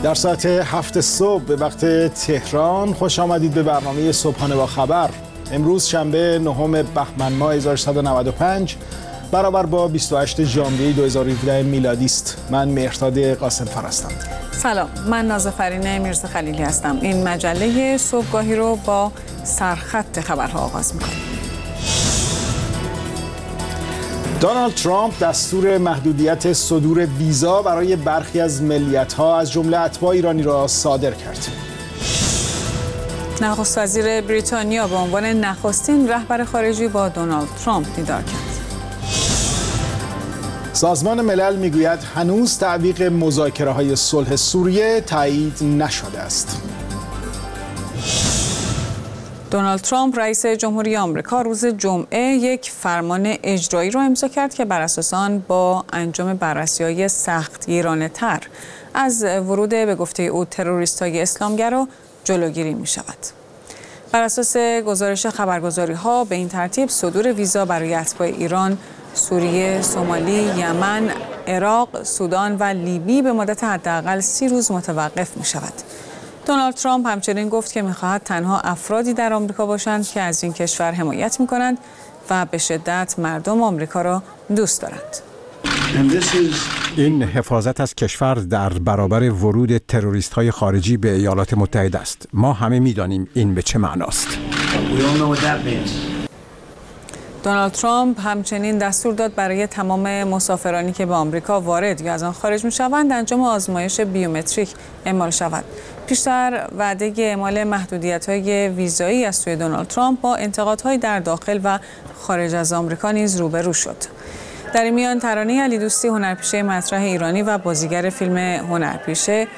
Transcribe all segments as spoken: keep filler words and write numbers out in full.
در ساعت هفت صبح به وقت تهران خوش آمدید به برنامه صبحانه با خبر. امروز شنبه نهم بهمن ماه هزار و سیصد و نود و پنج برابر با بیست و هشت ژانویه دو هزار و هفده میلادی است. من مهرداد قاسم فر هستم. سلام، من نازافرین میرزا خلیلی هستم. این مجله صبحگاهی رو با سرخط خبرها آغاز می‌کنیم. دونالد ترامپ دستور محدودیت صدور ویزا برای برخی از ملیت‌ها از جمله اتباع ایرانی را صادر کرد. نخست وزیر بریتانیا به عنوان نخستین رهبر خارجی با دونالد ترامپ دیدار کرد. سازمان ملل میگوید هنوز تعویق مذاکره‌های صلح سوریه تایید نشده است. دونالد ترامپ رئیس جمهوری آمریکا روز جمعه یک فرمان اجرایی را امضا کرد که بر اساس آن با انجام بررسی‌های سختگیرانه‌تر از ورود به گفته او تروریست‌های اسلامگرا جلوگیری می‌شود. بر اساس گزارش خبرگزاری‌ها به این ترتیب صدور ویزا برای اتباع ایران، سوریه، سومالی، یمن، عراق، سودان و لیبی به مدت حداقل سی روز متوقف می‌شود. دونالد ترامپ همچنین گفت که می‌خواهد تنها افرادی در آمریکا باشند که از این کشور حمایت می‌کنند و به شدت مردم آمریکا را دوست دارند. این حفاظت از کشور در برابر ورود تروریست‌های خارجی به ایالات متحده است. ما همه می‌دانیم این به چه معناست. دونالد ترامپ همچنین دستور داد برای تمام مسافرانی که به آمریکا وارد یا از آن خارج می‌شوند انجام آزمایش بیومتریک اعمال شود. پیشتر وعده اعمال محدودیت‌های ویزایی از سوی دونالد ترامپ با انتقادهای در داخل و خارج از آمریکا نیز روبرو شد. در این میان ترانه علی دوستی، هنرپیشه مطرح ایرانی و بازیگر فیلم هنرپیشه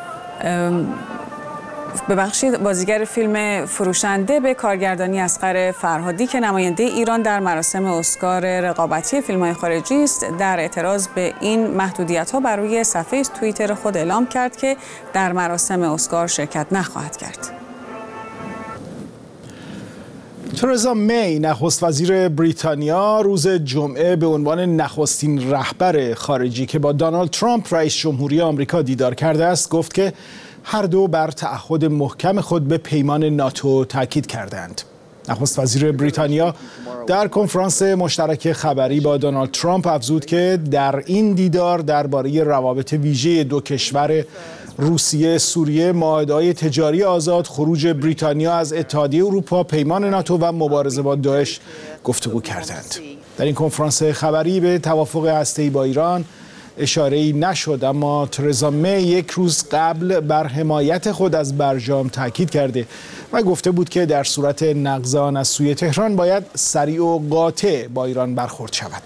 ببخشید بازیگر فیلم فروشنده به کارگردانی اصغر فرهادی که نماینده ایران در مراسم اسکار رقابتی فیلم‌های خارجی است، در اعتراض به این محدودیت‌ها بر روی صفحه توییتر خود اعلام کرد که در مراسم اسکار شرکت نخواهد کرد. ترزا می، نخست وزیر بریتانیا، روز جمعه به عنوان نخستین رهبر خارجی که با دونالد ترامپ رئیس جمهوری آمریکا دیدار کرده است، گفت که هر دو بر تعهد محکم خود به پیمان ناتو تاکید کردند. نخست وزیر بریتانیا در کنفرانس مشترک خبری با دونالد ترامپ افزود که در این دیدار درباره روابط ویژه دو کشور روسیه، سوریه، معاهده‌های تجاری آزاد، خروج بریتانیا از اتحادیه اروپا، پیمان ناتو و مبارزه با داعش گفتگو کردند. در این کنفرانس خبری به توافق هسته‌ای با ایران اشاره‌ای نشد، اما ترزا می یک روز قبل بر حمایت خود از برجام تاکید کرده و گفته بود که در صورت نقض آن از سوی تهران باید سریع و قاطع با ایران برخورد شود.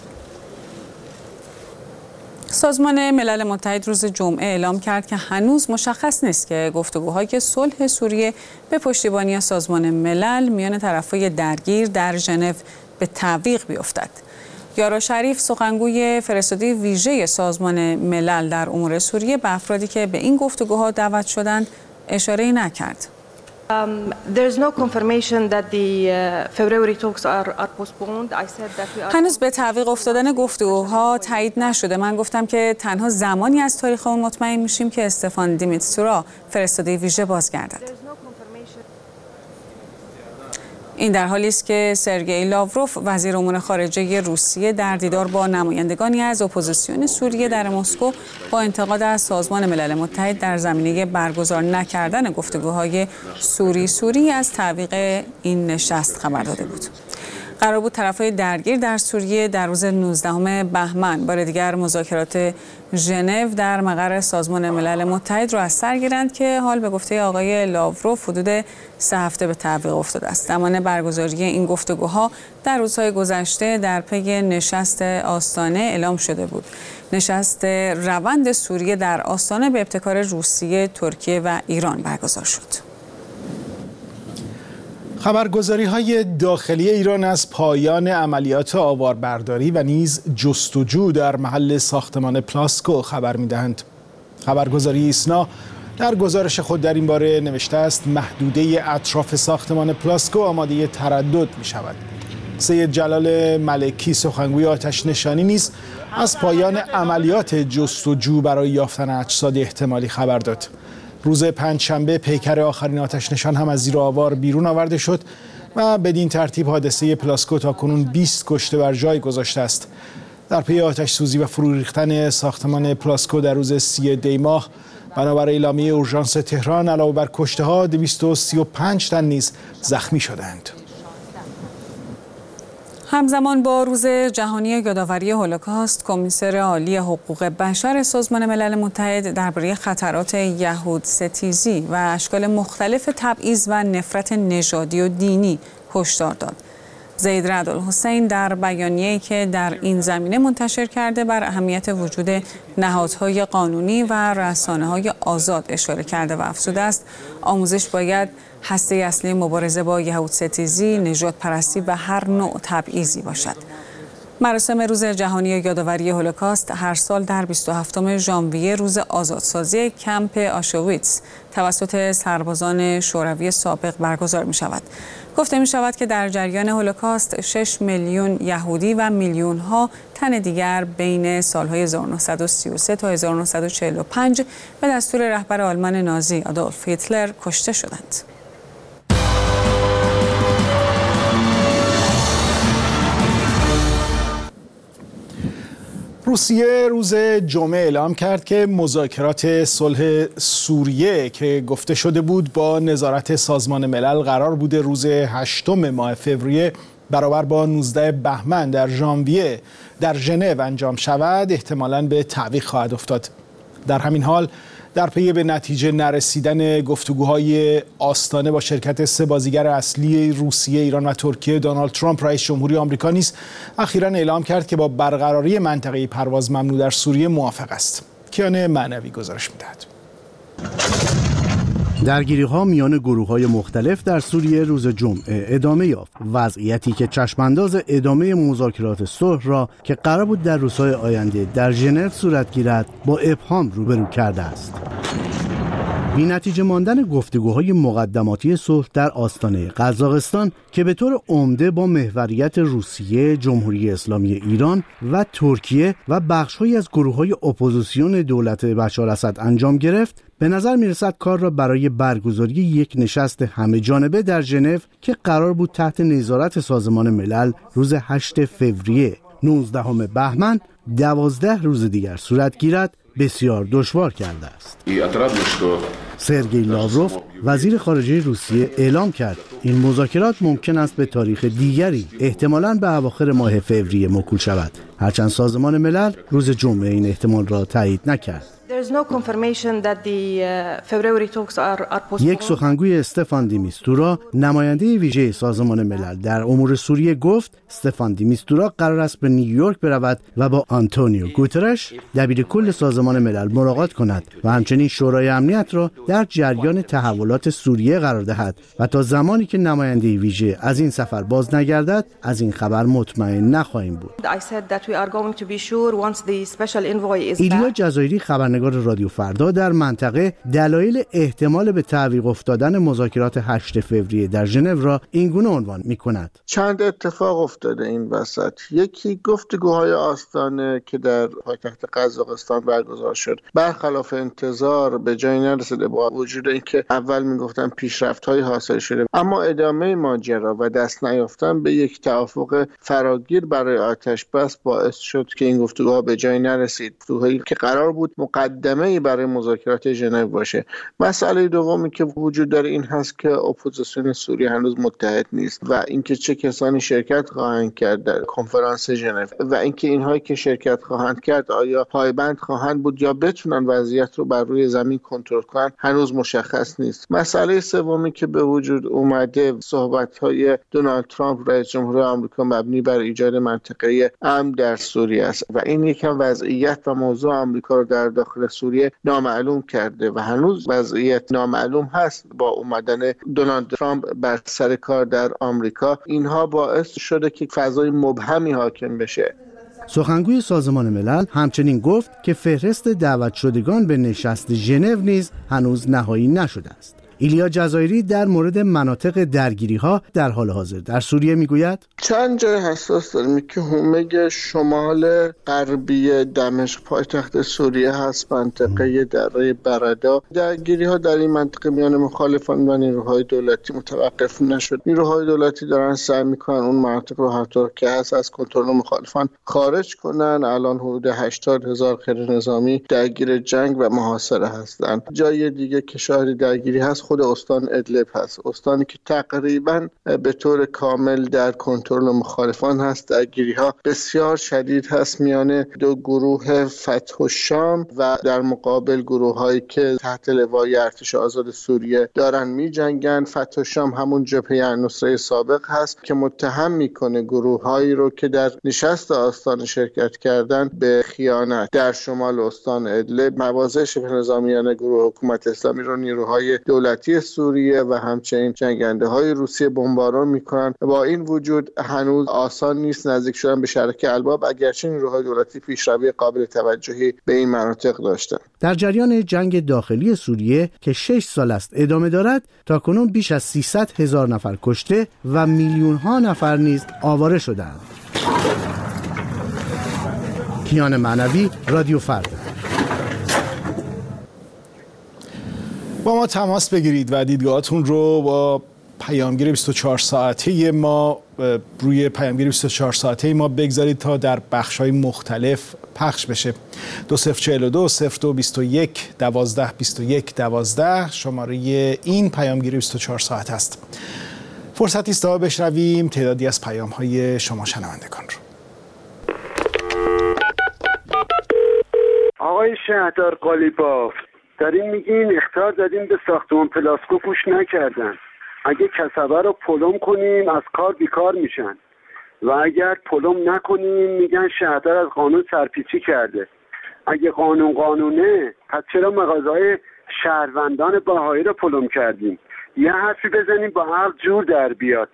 سازمان ملل متحد روز جمعه اعلام کرد که هنوز مشخص نیست که گفتگوهای صلح سوریه به پشتیبانی سازمان ملل میان طرفای درگیر در ژنو به تعویق بیفتد. یارا شریف، سخنگوی فرستاده ویژه سازمان ملل در امور سوریه، به افرادی که به این گفتگوها دعوت شدند اشاره‌ای نکرد. هنوز به تعویق افتادن گفتگوها تایید نشده. من گفتم که تنها زمانی از تاریخ اون مطمئن میشیم که استفان دیمیتسورا، فرستاده ویژه، بازگردد. این در حالی است که سرگئی لاوروف، وزیر امور خارجه روسیه، در دیدار با نمایندگانی از اپوزیسیون سوریه در مسکو با انتقاد از سازمان ملل متحد در زمینه برگزار نکردن گفتگوهای سوری سوری از تعویق این نشست خبر داده بود. قرار بود طرفای درگیر در سوریه در روز نوزدهم بهمن بار دیگر مذاکرات ژنو در مقر سازمان ملل متحد را از سر گیرند که حال به گفته آقای لاوروف حدود سه هفته به تعویق افتاده است. زمان برگزاری این گفتگوها در روزهای گذشته در پی نشست آستانه اعلام شده بود. نشست روند سوریه در آستانه به ابتکار روسیه، ترکیه و ایران برگزار شد. خبرگزاری‌های داخلی ایران از پایان عملیات آواربرداری و نیز جستجو در محل ساختمان پلاسکو خبر می‌دهند. خبرگزاری ایسنا در گزارش خود در این باره نوشته است محدوده اطراف ساختمان پلاسکو آماده تردد می‌شود. سید جلال ملکی سخنگوی آتش نشانی نیز از پایان عملیات جستجو برای یافتن اجساد احتمالی خبر داد. روز پنجشنبه پیکر آخرین آتش نشان هم از زیر آوار بیرون آورده شد و بدین ترتیب حادثه پلاسکو تاکنون بیست کشته بر جای گذاشته است. در پی آتش سوزی و فرو ریختن ساختمان پلاسکو در روز سی دی ماه، بنابر اعلامیه اورژانس تهران، علاوه بر کشته ها دویست و سی و پنج تن نیز زخمی شدند. همزمان با روز جهانی یادآوری هولوکاست، کمیسر عالی حقوق بشر سازمان ملل متحد درباره خطرات یهودستیزی و اشکال مختلف تبعیض و نفرت نژادی و دینی هشدار داد. زید رعد الحسین در بیانیه‌ای که در این زمینه منتشر کرده بر اهمیت وجود نهادهای قانونی و رسانه‌های آزاد اشاره کرده و افزوده است آموزش باید هسته اصلی مبارزه با یهودستیزی، نژاد پرستی و هر نوع تبعیضی باشد. مراسم روز جهانی یادآوری هولوکاست هر سال در بیست و هفتم ژانویه روز آزادسازی کمپ آشویتس توسط سربازان شوروی سابق برگزار می شود. گفته می شود که در جریان هولوکاست شش میلیون یهودی و میلیون ها تن دیگر بین سالهای هزار و نهصد و سی و سه تا هزار و نهصد و چهل و پنج به دستور رهبر آلمان نازی آدولف هیتلر کشته شدند. روسیه روز جمعه اعلام کرد که مذاکرات صلح سوریه که گفته شده بود با نظارت سازمان ملل قرار بوده روز هشتم ماه فوریه برابر با نوزده بهمن در ژانویه در ژنو انجام شود احتمالاً به تعویق خواهد افتاد. در همین حال در پی به نتیجه نرسیدن گفتگوهای آستانه با شرکت سه بازیگر اصلی روسیه، ایران و ترکیه، دونالد ترامپ رئیس جمهوری آمریکا نیز اخیراً اعلام کرد که با برقراری منطقه پرواز ممنوع در سوریه موافق است. کیان معنوی گزارش می‌دهد. درگیری‌ها میان گروه‌های مختلف در سوریه روز جمعه ادامه یافت. وضعیتی که چشمانداز ادامه مذاکرات صلح را که قرار بود در روزهای آینده در ژنو صورت گیرد با ابهام روبرو کرده است. بی نتیجه ماندن گفتگوهای مقدماتی صلح در آستانه قزاقستان که به طور عمده با محوریت روسیه، جمهوری اسلامی ایران و ترکیه و بخش‌هایی از گروه‌های اپوزیسیون دولت بشار اسد انجام گرفت، به نظر می‌رسد کار را برای برگزاری یک نشست همه جانبه در ژنو که قرار بود تحت نظارت سازمان ملل روز هشتم فوریه، نوزدهم بهمن، دوازده روز دیگر صورت گیرد بسیار دشوار کرده است. سرگئی لاوروف وزیر خارجه روسیه اعلام کرد این مذاکرات ممکن است به تاریخ دیگری احتمالاً به اواخر ماه فوریه موکول شود، هرچند سازمان ملل روز جمعه این احتمال را تایید نکرد. یک سخنگوی استفان دی میستورا، نماینده ویژه سازمان ملل در امور سوریه، گفت استفان دی میستورا قرار است به نیویورک برود و با آنتونیو گوترش دبیرکل سازمان ملل ملاقات کند و همچنین شورای امنیت را در جریان تحولات سوریه قرار دهد و تا زمانی که نماینده ویژه از این سفر باز نگردد از این خبر مطمئن نخواهیم بود. ایلیا جزایری خبرنگار رادیو فردا در منطقه دلایل احتمال به تعویق افتادن مذاکرات هشتم فوریه در ژنو را اینگونه عنوان می‌کند. چند اتفاق افتاده این وسط. یکی گفتگوهای آستانه که در پایتخت قزاقستان برگزار شد برخلاف انتظار به جایی نرسیده، با وجود اینکه اول میگفتن پیشرفت‌های حاصل شده، اما ادامه ماجرا و دست نیافتن به یک توافق فراگیر برای آتش بس باعث شد که این گفتگوها به جایی نرسید. گفتگوهایی که قرار بود مقدمه‌ای برای مذاکرات ژنو باشه. مسئله دومی که وجود داره این هست که اپوزیسیون سوریه هنوز متحد نیست و اینکه چه کسانی شرکت خواهند کرد در کنفرانس ژنو و اینکه اینهایی که شرکت خواهند کرد آیا پایبند خواهند بود یا بتونن وضعیت رو بر روی زمین کنترل کنن هنوز مشخص نیست. مسئله سومی که به وجود اومده صحبت‌های دونالد ترامپ رئیس جمهور آمریکا مبنی بر ایجاد منطقه امن در سوریه است و این یکم وضعیت و موضوع آمریکا رو در داخل سوریه نامعلوم کرده و هنوز وضعیت نامعلوم هست. با اومدن دونالد ترامپ بر سر کار در آمریکا اینها باعث شده که فضای مبهمی حاکم بشه. سخنگوی سازمان ملل همچنین گفت که فهرست دعوت شدگان به نشست ژنو نیز هنوز نهایی نشده است. ایلیا جزایری در مورد مناطق درگیری‌ها در حال حاضر در سوریه میگوید چند جای حساس داریم که هومه شمال غربی دمشق پایتخت سوریه هست، منطقه دره بردا. درگیری‌ها در این منطقه میان مخالفان و نیروهای دولتی متوقف نشد. نیروهای دولتی دارن سعی میکنن اون مناطق رو هر طور که هست از کنترل مخالفان خارج کنن. الان حدود هشتاد هزار غیر نظامی درگیر جنگ و محاصره هستند. جای دیگه که شاهد درگیری هست خود استان ادلب هست، استانی که تقریبا به طور کامل در کنترل مخالفان هست. درگیری‌ها بسیار شدید هست میان دو گروه فتح و شام و در مقابل گروه‌هایی که تحت لوای ارتش آزاد سوریه دارن می‌جنگن. فتح و شام همون جبهه النصره سابق هست که متهم میکنه گروه‌هایی رو که در نشست آستان شرکت کردن به خیانت. در شمال استان ادلب مواضع شبه نظامیان گروه حکومت اسلامی رو نیروهای دولتی سوریه و همچنین جنگنده‌های روسیه بمباران میکنن. با این وجود هنوز آسان نیست نزدیک شدن به شرک الباب، اگرچه نیروهای دولتی پیشروی قابل توجهی به این مناطق داشتند. در جریان جنگ داخلی سوریه که شش سال است ادامه دارد، تاکنون بیش از سیصد هزار نفر کشته و میلیون ها نفر نیز آواره شدند. کیان معنوی، رادیو فردا. با ما تماس بگیرید و دیدگاهاتون رو با پیامگیر بیست و چهار ساعته ما روی پیامگیر بیست و چهار ساعته ما بگذارید تا در بخش‌های مختلف پخش بشه. دو صفر چهل و دو صفر دو بیست و یک دوازده بیست و یک دوازده شماره این پیامگیر بیست و چهار ساعت است. فرصتی است تا بشنویم تعدادی از پیام‌های شما شنوندگان رو. آقای شهردار قالیباف، دارین میگین اخطار دادیم به ساختمان پلاسکو گوش نکردن. اگه کسبه رو پلم کنیم از کار بیکار میشن و اگر پلم نکنیم میگن شهردار از قانون سرپیچی کرده. اگه قانون قانونه پس چرا مغازه‌های شهروندان باهایی رو پلم کردیم؟ یه حرفی بزنیم با عقل جور در بیاد.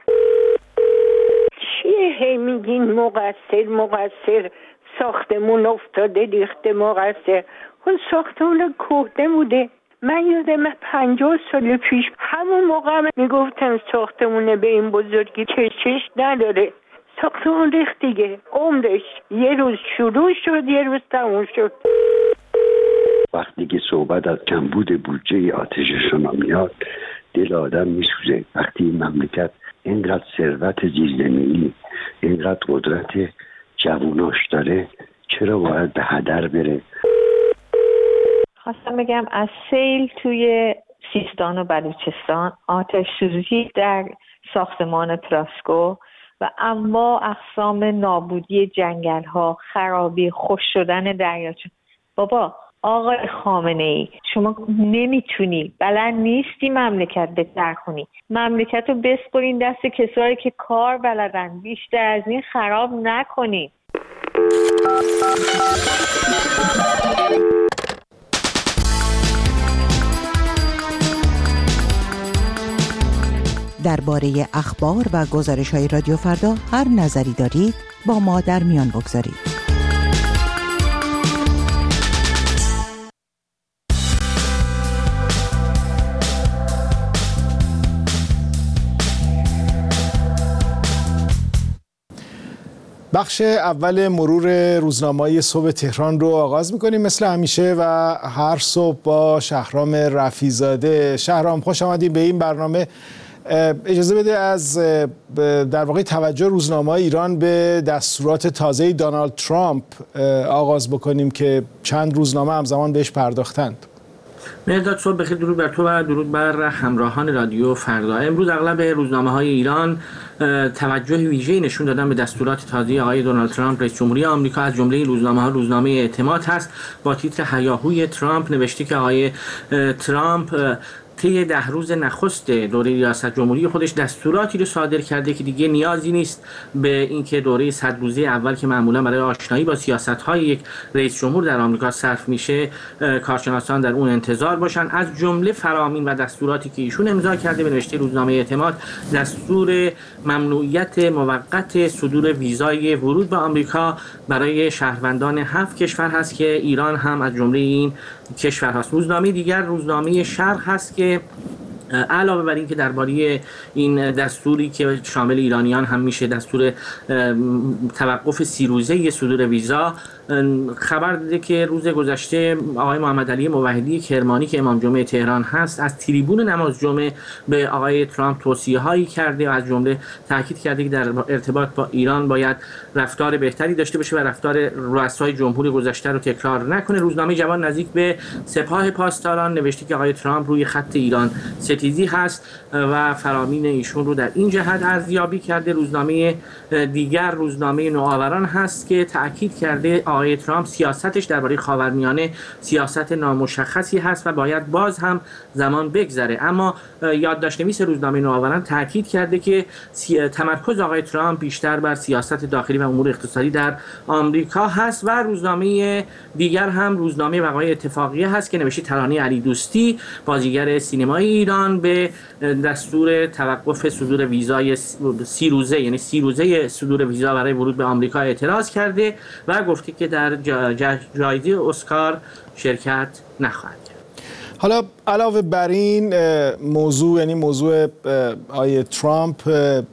چیه هی میگین مقصر مقصر ساختمون افتاده ریخته مقصر؟ اون ساختمون کهنه بوده. من یادم پنجاه سال پیش همون موقع میگفتم ساختمونه به این بزرگی کشش نداره. ساختمون ریخت دیگه، عمرش یه روز شروع شد یه روز تموم شد. وقتی که صحبت از کمبود بودجه آتش شما میاد دل آدم میسوزه. وقتی این مملکت اینقدر ثروت زیرزمینی اینقدر قدرت جووناش داره چرا باید به هدر بره؟ خواستم بگم از سیل توی سیستان و بلوچستان، آتش سوزی در ساختمان پلاسکو و انواع اقسام نابودی جنگل ها، خرابی، خشک شدن دریاچه. بابا آقای خامنه ای شما نمیتونی، بلد نیستی مملکت بهتر کنی. مملکت رو بسپرین دست کسایی که کار بلدن، بیشتر از این خراب نکنین. درباره اخبار و گزارش‌های رادیو فردا هر نظری دارید با ما در میان بگذارید. بخش اول مرور روزنامه‌های صبح تهران رو آغاز می‌کنیم مثل همیشه و هر صبح با شهرام رفیع‌زاده. شهرام خوش آمدید به این برنامه. اجازه بده از در واقع توجه روزنامه‌های ایران به دستورات تازه دونالد ترامپ آغاز بکنیم که چند روزنامه همزمان بهش پرداختند. مهرداد صبح بخیر، درود بر تو و درود بر همراهان رادیو فردا. امروز اغلب روزنامه‌های ایران توجه ویژه‌ای نشون دادن به دستورات تازه آقای دونالد ترامپ رئیس جمهوری آمریکا. از جمله این روزنامه‌ها روزنامه اعتماد هست با تیتر هیاهوی ترامپ نوشته که آقای ترامپ طی ده روز نخست دوره ریاست جمهوری خودش دستوراتی رو صادر کرده که دیگه نیازی نیست به اینکه دوره صد روزه اول که معمولا برای آشنایی با سیاست‌های یک رئیس جمهور در آمریکا صرف میشه کارشناسان در اون انتظار باشن. از جمله فرامین و دستوراتی که ایشون امضا کرده به نوشته روزنامه اعتماد دستور ممنوعیت موقت صدور ویزای ورود به آمریکا برای شهروندان هفت کشور هست که ایران هم از جمله این کشور هست. روزنامه دیگر روزنامه شرق هست که علاوه بر این که درباره این دستوری که شامل ایرانیان هم میشه، دستور توقف سی روزه صدور ویزا، خبر داده که روز گذشته آقای محمد علی موحدی کرمانی که امام جمعه تهران هست از تریبون نماز جمعه به آقای ترامپ توصیه هایی کرده و از جمله تاکید کرده که در ارتباط با ایران باید رفتار بهتری داشته باشه و رفتار رؤسای جمهور گذشته رو تکرار نکنه. روزنامه جوان نزدیک به سپاه پاسداران نوشته که آقای ترامپ روی خط ایران ستیزی هست و فرامین ایشون رو در این جهت ارزیابی کرده. روزنامه دیگر روزنامه نوآوران هست که تاکید کرده آقای ترامپ سیاستش درباره خاورمیانه سیاست نامشخصی هست و باید باز هم زمان بگذره. اما یادداشت‌نویس روزنامه نوآوران تاکید کرده که تمرکز آقای ترامپ بیشتر بر سیاست داخلی و امور اقتصادی در آمریکا هست. و روزنامه دیگر هم روزنامه وقایع اتفاقیه هست که نوشته ترانه علی دوستی بازیگر سینمایی ایران به دستور توقف صدور ویزای سی روزه یعنی سی روزه صدور ویزا برای ورود به آمریکا اعتراض کرده و گفته که در جایزه اسکار شرکت نخواهد کرد. حالا علاوه بر این موضوع، یعنی موضوع آقای ترامپ،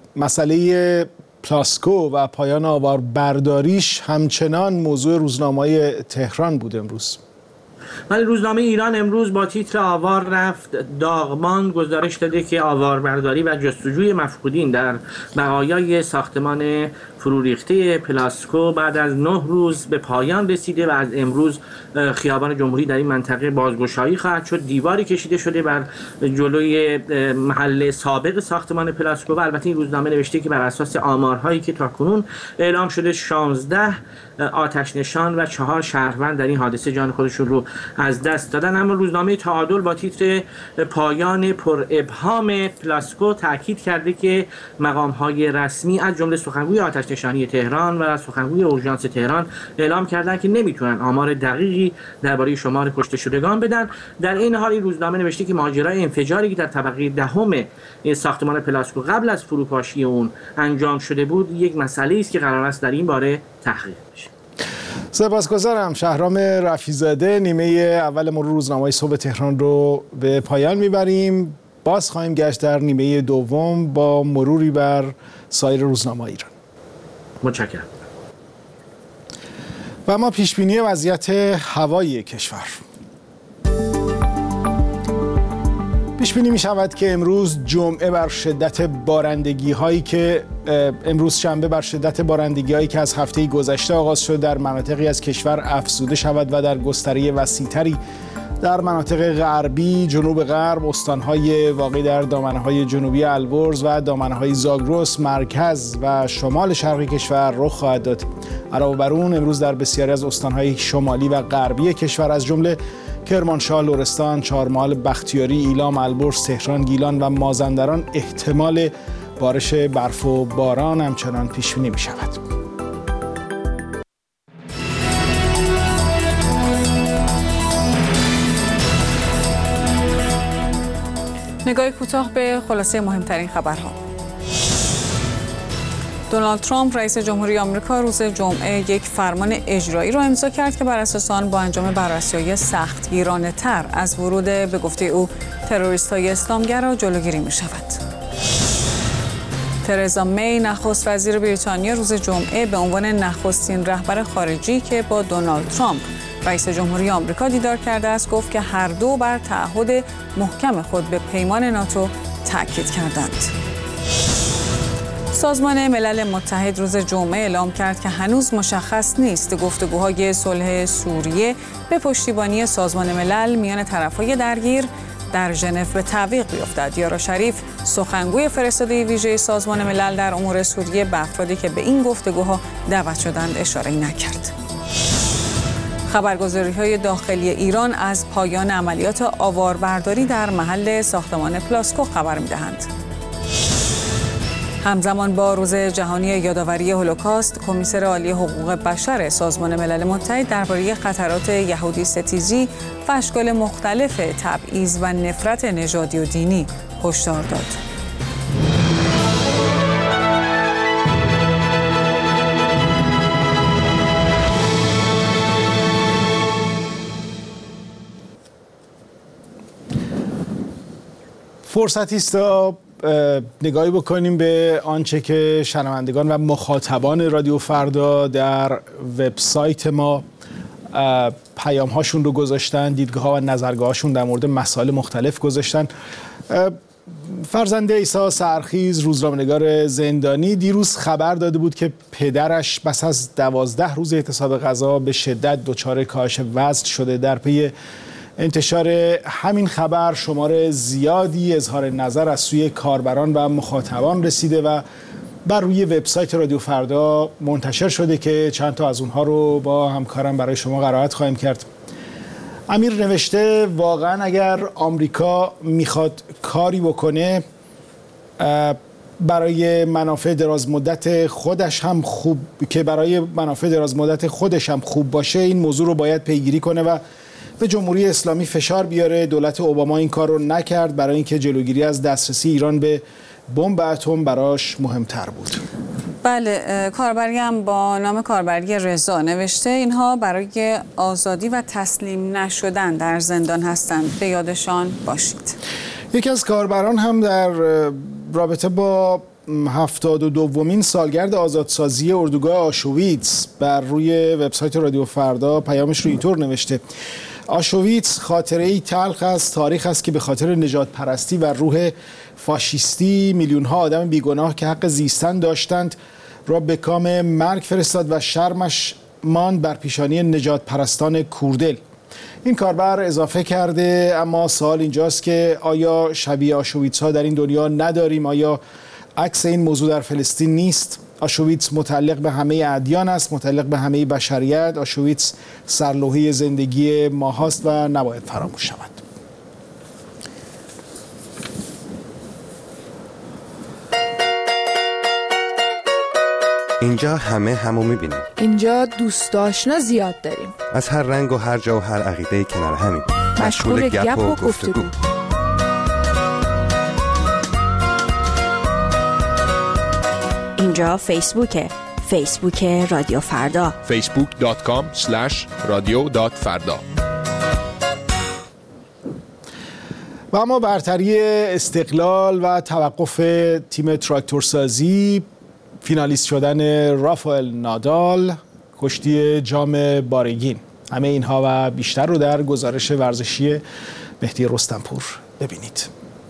مسئله پلاسکو و پایان آواربرداریش همچنان موضوع روزنامه‌های تهران بود امروز. ولی روزنامه ایران امروز با تیتر آوار رفت داغمان گزارش داده که آواربرداری و جستجوی مفقودین در بقایای ساختمان فروریخته پلاسکو بعد از نه روز به پایان رسیده و از امروز خیابان جمهوری در این منطقه بازگشایی خواهد شد. دیواری کشیده شده بر جلوی محل سابق ساختمان پلاسکو و البته این روزنامه نوشته که بر اساس آمارهایی که تاکنون اعلام شده شانزده آتش نشان و چهار شهروند در این حادثه جان خودشون رو از دست دادن. اما روزنامه تعادل با تیتر پایان پر ابهام پلاسکو تاکید کرده که مقام‌های رسمی از جمله سخنگوی آتش نشانی تهران و سخنگوی اورژانس تهران اعلام کردند که نمیتونن آمار دقیقی درباره شمار کشته شدگان بدن. در این حال این روزنامه نوشته که ماجرای انفجاری که در طبقه دهم ساختمان پلاسکو قبل از فروپاشی اون انجام شده بود یک مسئله است که قرار است در این باره تحقیق بشه. سپاسگزارم. شهرام رفیع‌زاده. نیمه اول مرور روزنامه‌های صبح تهران رو به پایان میبریم. باز خواهیم گشت در نیمه دوم با مروری بر سایر روزنامه‌های ایران. متشکرم. و اما پیشبینی وضعیت هوایی کشور. پیش بینی می شود که امروز جمعه بر شدت بارندگی هایی که امروز شنبه بر شدت بارندگی هایی که از هفته گذشته آغاز شد در مناطقی از کشور افزوده شود و در گستره وسیع‌تری در مناطق غربی، جنوب غرب، استانهای واقع در دامنه‌های جنوبی البرز و دامنه‌های زاگرس، مرکز و شمال شرقی کشور رخ خواهد داد. علاوه بر اون امروز در بسیاری از استانهای شمالی و غربی کشور از جمله کرمانشاه، لرستان، چهارمحال، بختیاری، ایلام، البرز، تهران، گیلان و مازندران احتمال بارش برف و باران همچنان پیش بینی می شود. نگاه کوتاه به خلاصه مهمترین خبرها. دونالد ترامپ رئیس جمهوری آمریکا روز جمعه یک فرمان اجرایی را امضا کرد که بر اساس آن با انجام بررسی‌های سختگیرانه‌تر از ورود به گفته او تروریست‌های اسلامگرا جلوگیری می‌شود. ترزا می نخست وزیر بریتانیا روز جمعه به عنوان نخستین رهبر خارجی که با دونالد ترامپ رئیس جمهوری آمریکا دیدار کرده است گفت که هر دو بر تعهد محکم خود به پیمان ناتو تاکید کردند. سازمان ملل متحد روز جمعه اعلام کرد که هنوز مشخص نیست گفتگوهای صلح سوریه به پشتیبانی سازمان ملل میان طرفهای درگیر در ژنو به تعویق بیفتد. یارا شریف سخنگوی فرستاده ویژه سازمان ملل در امور سوریه به افرادی که به این گفتگوها دعوت شدند اشاره نکرد. خبرگزاری‌های داخلی ایران از پایان عملیات آواربرداری در محل ساختمان پلاسکو خبر می‌دهند. همزمان با روز جهانی یادآوری هولوکاست، کمیسر عالی حقوق بشر سازمان ملل متحد درباره خطرات یهودی ستیزی و اشکال مختلف تبعیض و نفرت نژادی و دینی هشدار داد. فرصتی است تا نگاهی بکنیم به آنچه که شنوندگان و مخاطبان رادیو فردا در وبسایت ما پیام هاشون رو گذاشتن، دیدگاه ها و نظرگاه هاشون در مورد مسائل مختلف گذاشتن. فرزنده عیسی سرخیز، روزنامه‌نگار زندانی، دیروز خبر داده بود که پدرش پس از دوازده روز اعتصاب غذا به شدت دچار کاهش وزن شده. در پی انتشار همین خبر شمار زیادی اظهار نظر از سوی کاربران و مخاطبان رسیده و بر روی وبسایت رادیو فردا منتشر شده که چند تا از اونها رو با همکارم برای شما قرائت خواهیم کرد. امیر نوشته واقعا اگر آمریکا میخواد کاری بکنه برای منافع دراز مدت خودش هم خوب که برای منافع دراز مدت خودش هم خوب باشه، این موضوع رو باید پیگیری کنه و به جمهوری اسلامی فشار بیاره. دولت اوباما این کار رو نکرد برای اینکه جلوگیری از دسترسی ایران به بمب اتم براش مهمتر بود. بله، کاربری هم با نام کاربری رضا نوشته اینها برای آزادی و تسلیم نشدن در زندان هستند، به یادشان باشید. یکی از کاربران هم در رابطه با هفتاد و دومین سالگرد آزادسازی اردوگاه آشویتس بر روی وبسایت رادیو فردا پیامش رو اینطور نوشته: آشویتس خاطره‌ای تلخ از تاریخ است که به خاطر نجات پرستی و روح فاشیستی میلیون ها آدم بیگناه که حق زیستن داشتند را به کام مرگ فرستاد و شرمش ماند بر پیشانی نجات پرستان کوردل. این کاربر اضافه کرده اما سوال اینجاست که آیا شبیه آشویتس ها در این دنیا نداریم؟ آیا عکس این موضوع در فلسطین نیست؟ آشویتس متعلق به همه ادیان است، متعلق به همه بشریت. آشویتس سرلوحه زندگی ما هاست و نباید فراموش شود. اینجا همه همو میبینیم. اینجا دوست آشنا زیاد داریم. از هر رنگ و هر جا و هر عقیده کنار همین. مشغول گپ و گفتگو. اینجا فیسبوکه. فیسبوک رادیو فردا. فیسبوک دات کام اسلش رادیو دات فردا. و اما برتری استقلال و توقف تیم تراکتورسازی، فینالیست شدن رافائل نادال، کشتی جام بارگین، همه اینها و بیشتر رو در گزارش ورزشی مهدی رستمپور ببینید.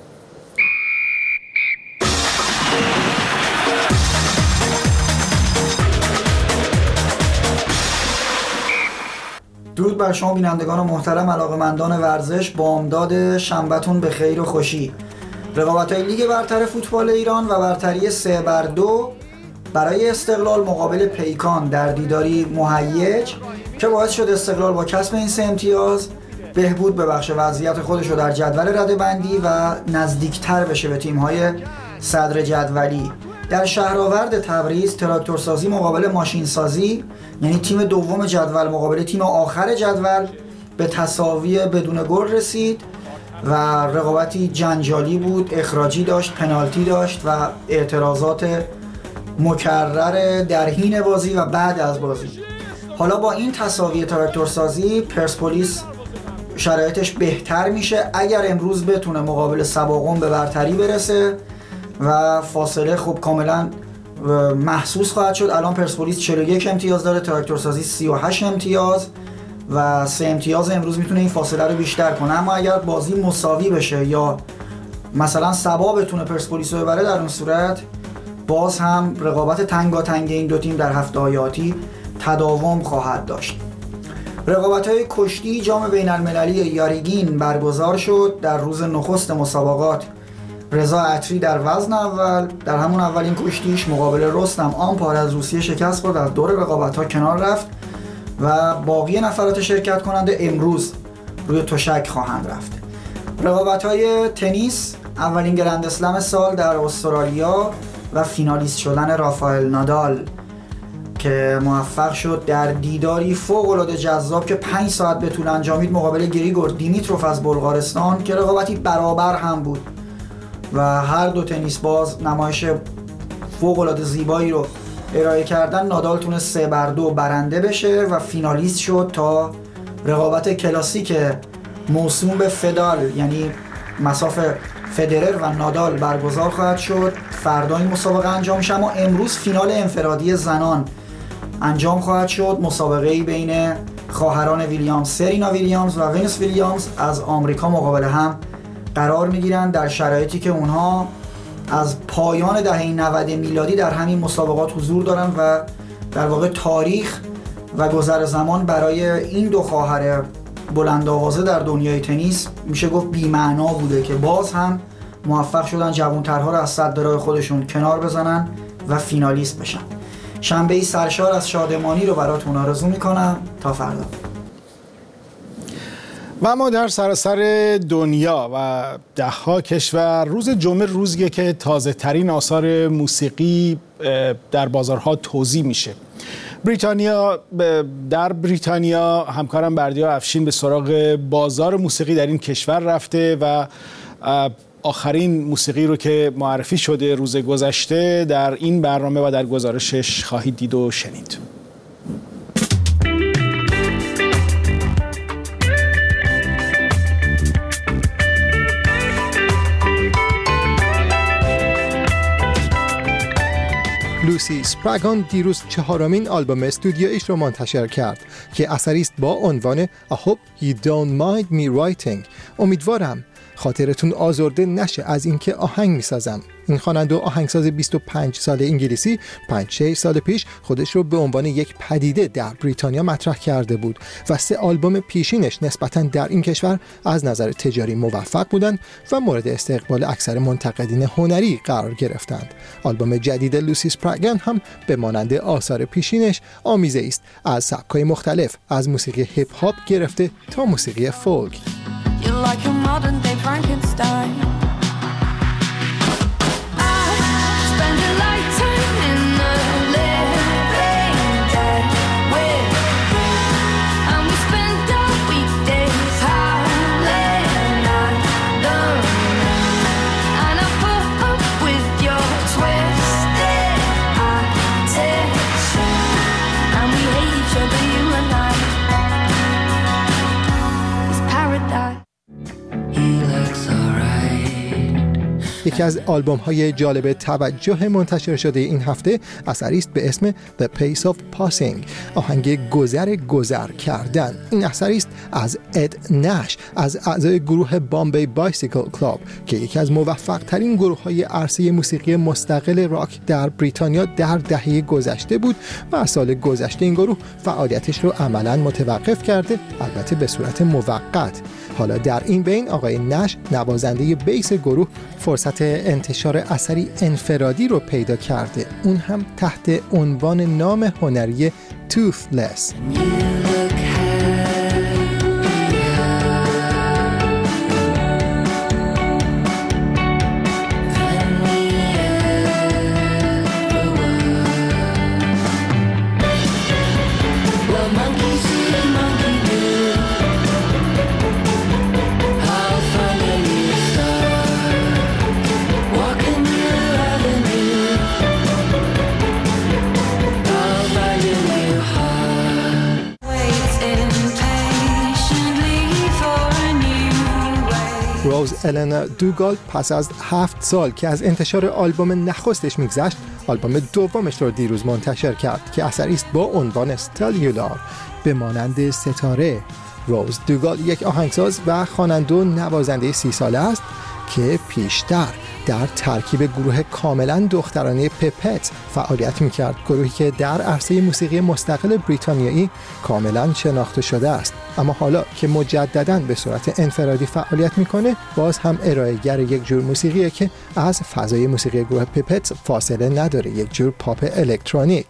درود بر شما بینندگان محترم، علاقه‌مندان ورزش، بامداد شنبه‌تون به خیر و خوشی. رقابت‌های لیگ برتر فوتبال ایران و برتری سه بر دو برای استقلال مقابل پیکان در دیداری مهیج که باعث شد استقلال با کسب این سه امتیاز بهبود ببخشه وضعیت خودش رو در جدول رده‌بندی و نزدیکتر بشه به تیم‌های صدر جدولی. در شهرآورد تبریز تراکتورسازی مقابل ماشینسازی، یعنی تیم دوم جدول مقابل تیم آخر جدول، به تساوی بدون گل رسید و رقابتی جنجالی بود، اخراجی داشت، پنالتی داشت و اعتراضات مکرر در حین بازی و بعد از بازی. حالا با این تساوی تراکتورسازی پرسپولیس شرایطش بهتر میشه اگر امروز بتونه مقابل سباقون به برتری برسه و فاصله خوب کاملا محسوس خواهد شد. الان پرسپولیس چهل و یک امتیاز داره، تراکتورسازی سی و هشت امتیاز و سه امتیاز امروز میتونه این فاصله رو بیشتر کنه. اما اگر بازی مساوی بشه یا مثلا سبا بتونه پرسپولیس رو ببره، در اون صورت باز هم رقابت تنگاتنگ این دو تیم در هفته‌های آتی تداوم خواهد داشت. رقابت‌های کشتی جام بین‌المللی یاریگین برگزار شد. در روز نخست مسابقات رضا عطری در وزن اول در همون اولین کشتیش مقابل رستم آمپار از روسیه شکست خورد، از دور رقابت‌ها کنار رفت و باقی نفرات شرکت کننده امروز روی تشک خواهند رفت. رقابت‌های تنیس، اولین گرند اسلم سال در استرالیا و فینالیست شدن رافائل نادال که موفق شد در دیداری فوق‌العاده جذاب که پنج ساعت به طول انجامید مقابل گریگور دیمیتروف از بلغارستان که رقابتی برابر هم بود و هر دو تنیس باز نمایش فوق‌العاده زیبایی رو ارائه کردن. نادال تونست سه بر دو برنده بشه و فینالیست شد تا رقابت کلاسیک موسوم به فدال، یعنی مساف فدرر و نادال برگزار خواهد شد. فردا این مسابقه انجام میشه، اما امروز فینال انفرادی زنان انجام خواهد شد. مسابقه‌ای بین خواهران ویلیامز، سرینا ویلیامز و ونوس ویلیامز از آمریکا مقابل هم قرار میگیرند در شرایطی که اونها از پایان دهه نود میلادی در همین مسابقات حضور دارند و در واقع تاریخ و گذر زمان برای این دو خواهر بلندآوازه در دنیای تنیس میشه گفت بی‌معنا بوده که باز هم موفق شدن جوانترها رو از صد راه خودشون کنار بزنن و فینالیست بشن. شنبه‌ای سرشار از شادمانی رو براتون آرزو میکنم. تا فردا. و ما در سراسر دنیا و دهها کشور روز جمعه روزیه که تازه ترین آثار موسیقی در بازارها توزیع میشه. بریتانیا در بریتانیا همکارم بردیا افشین به سراغ بازار موسیقی در این کشور رفته و آخرین موسیقی رو که معرفی شده روز گذشته در این برنامه و در گزارشش خواهید دید و شنید. لوسی اسپراگان دیروز چهارمین آلبوم استودیویش رو منتشر کرد که اثری است با عنوان I hope you don't mind me writing. امیدوارم خاطرتون آزرده نشه از اینکه آهنگ میسازم. این خواننده و آهنگساز بیست و پنج ساله انگلیسی پنج شش سال پیش خودش رو به عنوان یک پدیده در بریتانیا مطرح کرده بود و سه آلبوم پیشینش نسبتاً در این کشور از نظر تجاری موفق بودند و مورد استقبال اکثر منتقدین هنری قرار گرفتند. آلبوم جدید لوسی اسپراگان هم به مانند آثار پیشینش آمیزه است از سبک‌های مختلف، از موسیقی هیپ هاپ گرفته تا موسیقی فولک. You're like a modern day Frankenstein. I spend a lifetime in the living dead with you, and we spend our weekdays howling at the moon, and I put up with your twisted attitude, and we hate each other, you and I. It's paradise. یکی از آلبوم‌های جالب توجه منتشر شده این هفته اثری است به اسم The Pace of Passing، آهنگ گذر گذر کردن. این اثری است از اد نش، از اعضای گروه بامبی بایسیکل کلاب که یکی از موفق‌ترین گروه‌های عرصه موسیقی مستقل راک در بریتانیا در دهه گذشته بود و از سال گذشته این گروه فعالیتش رو عملاً متوقف کرده، البته به صورت موقت. حالا در این بین آقای نش، نوازنده بیس گروه، فرصت انتشار اثری انفرادی رو پیدا کرده، اون هم تحت عنوان نام هنری Toothless. روز النا دوگال پس از هفت سال که از انتشار آلبوم نخستش میگذشت، آلبوم دومش رو دیروز منتشر کرد که اثری است با عنوان استلیولار، به مانند ستاره. روز دوگال یک آهنگساز و خواننده و نوازنده سی ساله است که پیشتر در ترکیب گروه کاملا دخترانه پپت فعالیت میکرد، گروهی که در عرصه موسیقی مستقل بریتانیایی کاملا شناخته شده است. اما حالا که مجدداً به صورت انفرادی فعالیت میکنه، باز هم ارائه‌گر یک جور موسیقیه که از فضای موسیقی گروه پپت فاصله نداره، یک جور پاپ الکترونیک.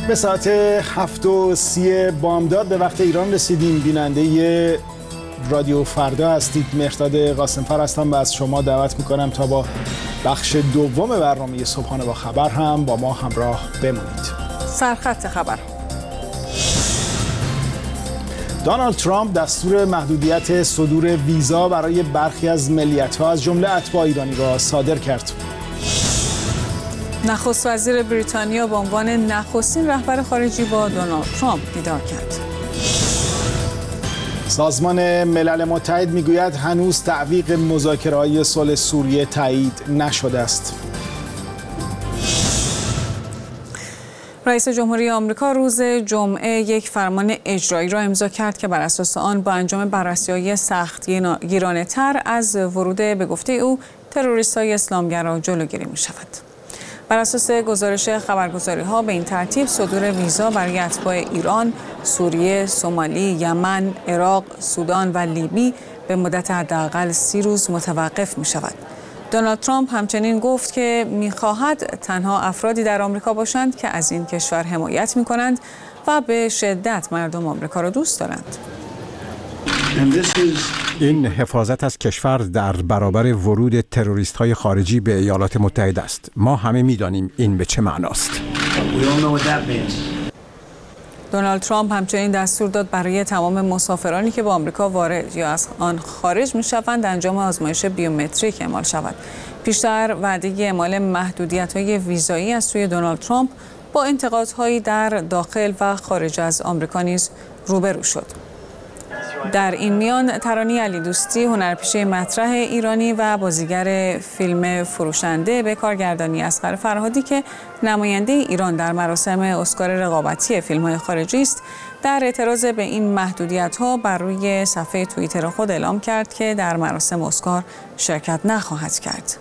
به ساعت هفت و سی بامداد به وقت ایران رسیدیم. بیننده رادیو فردا هستید. مهرداد قاسمفر هستم و از شما دعوت میکنم تا با بخش دوم برنامه صبحانه با خبر هم با ما همراه بمونید. سرخط خبر: دونالد ترامپ دستور محدودیت صدور ویزا برای برخی از ملیت‌ها از جمله اتباع ایرانی را صادر کرد. نخست وزیر بریتانیا به عنوان نخستین رهبر خارجی با دونالد ترامپ دیدار کرد. سازمان ملل متحد میگوید هنوز تعویق مذاکره‌های صلح سوریه تایید نشده است. رئیس جمهوری آمریکا روز جمعه یک فرمان اجرایی را امضا کرد که بر اساس آن با انجام بررسی‌های سخت گیرانه‌تر از ورود به گفته او تروریست‌های اسلامگرا جلوگیری می‌شود. بر اساس گزارش خبرگزاری‌ها به این ترتیب صدور ویزا برای اتباع ایران، سوریه، سومالی، یمن، عراق، سودان و لیبی به مدت حداقل سی روز متوقف می‌شود. دونالد ترامپ همچنین گفت که می‌خواهد تنها افرادی در آمریکا باشند که از این کشور حمایت می‌کنند و به شدت مردم آمریکا را دوست دارند. این حفاظت از کشور در برابر ورود تروریست‌های خارجی به ایالات متحده است. ما همه می‌دانیم این به چه معناست. دونالد ترامپ همچنین دستور داد برای تمام مسافرانی که به آمریکا وارد یا از آن خارج می‌شوند انجام آزمایش بیومتریک اعمال شود. پیشتر وعده اعمال محدودیت‌های ویزایی از سوی دونالد ترامپ با انتقادهایی در داخل و خارج از آمریکا نیز روبرو شد. در این میان ترانی علی دوستی، هنرپیشه مطرح ایرانی و بازیگر فیلم فروشنده به کارگردانی اصغر فرهادی که نماینده ایران در مراسم اسکار رقابتی فیلم‌های خارجی است، در اعتراض به این محدودیت‌ها بر روی صفحه توییتر خود اعلام کرد که در مراسم اسکار شرکت نخواهد کرد.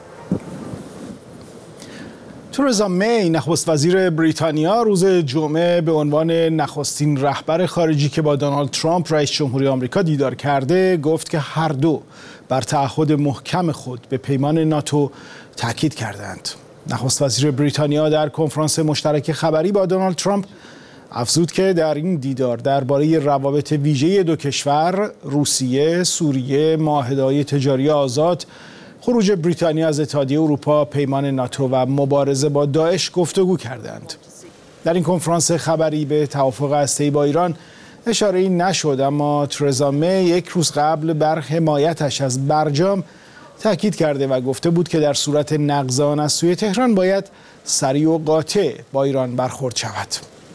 ترزا می، نخست وزیر بریتانیا، روز جمعه به عنوان نخستین رهبر خارجی که با دونالد ترامپ رئیس جمهوری آمریکا دیدار کرده، گفت که هر دو بر تعهد محکم خود به پیمان ناتو تاکید کردند. نخست وزیر بریتانیا در کنفرانس مشترک خبری با دونالد ترامپ افزود که در این دیدار درباره روابط ویژه دو کشور، روسیه، سوریه، معاهده‌های تجاری آزاد، خروج بریتانیا از اتحادیه اروپا، پیمان ناتو و مبارزه با داعش گفتگو کردند. در این کنفرانس خبری به توافق هسته‌ای با ایران اشاره‌ای نشد، اما ترزا می یک روز قبل بر حمایتش از برجام تاکید کرده و گفته بود که در صورت نقض آن از سوی تهران باید سریع و قاطع با ایران برخورد شود.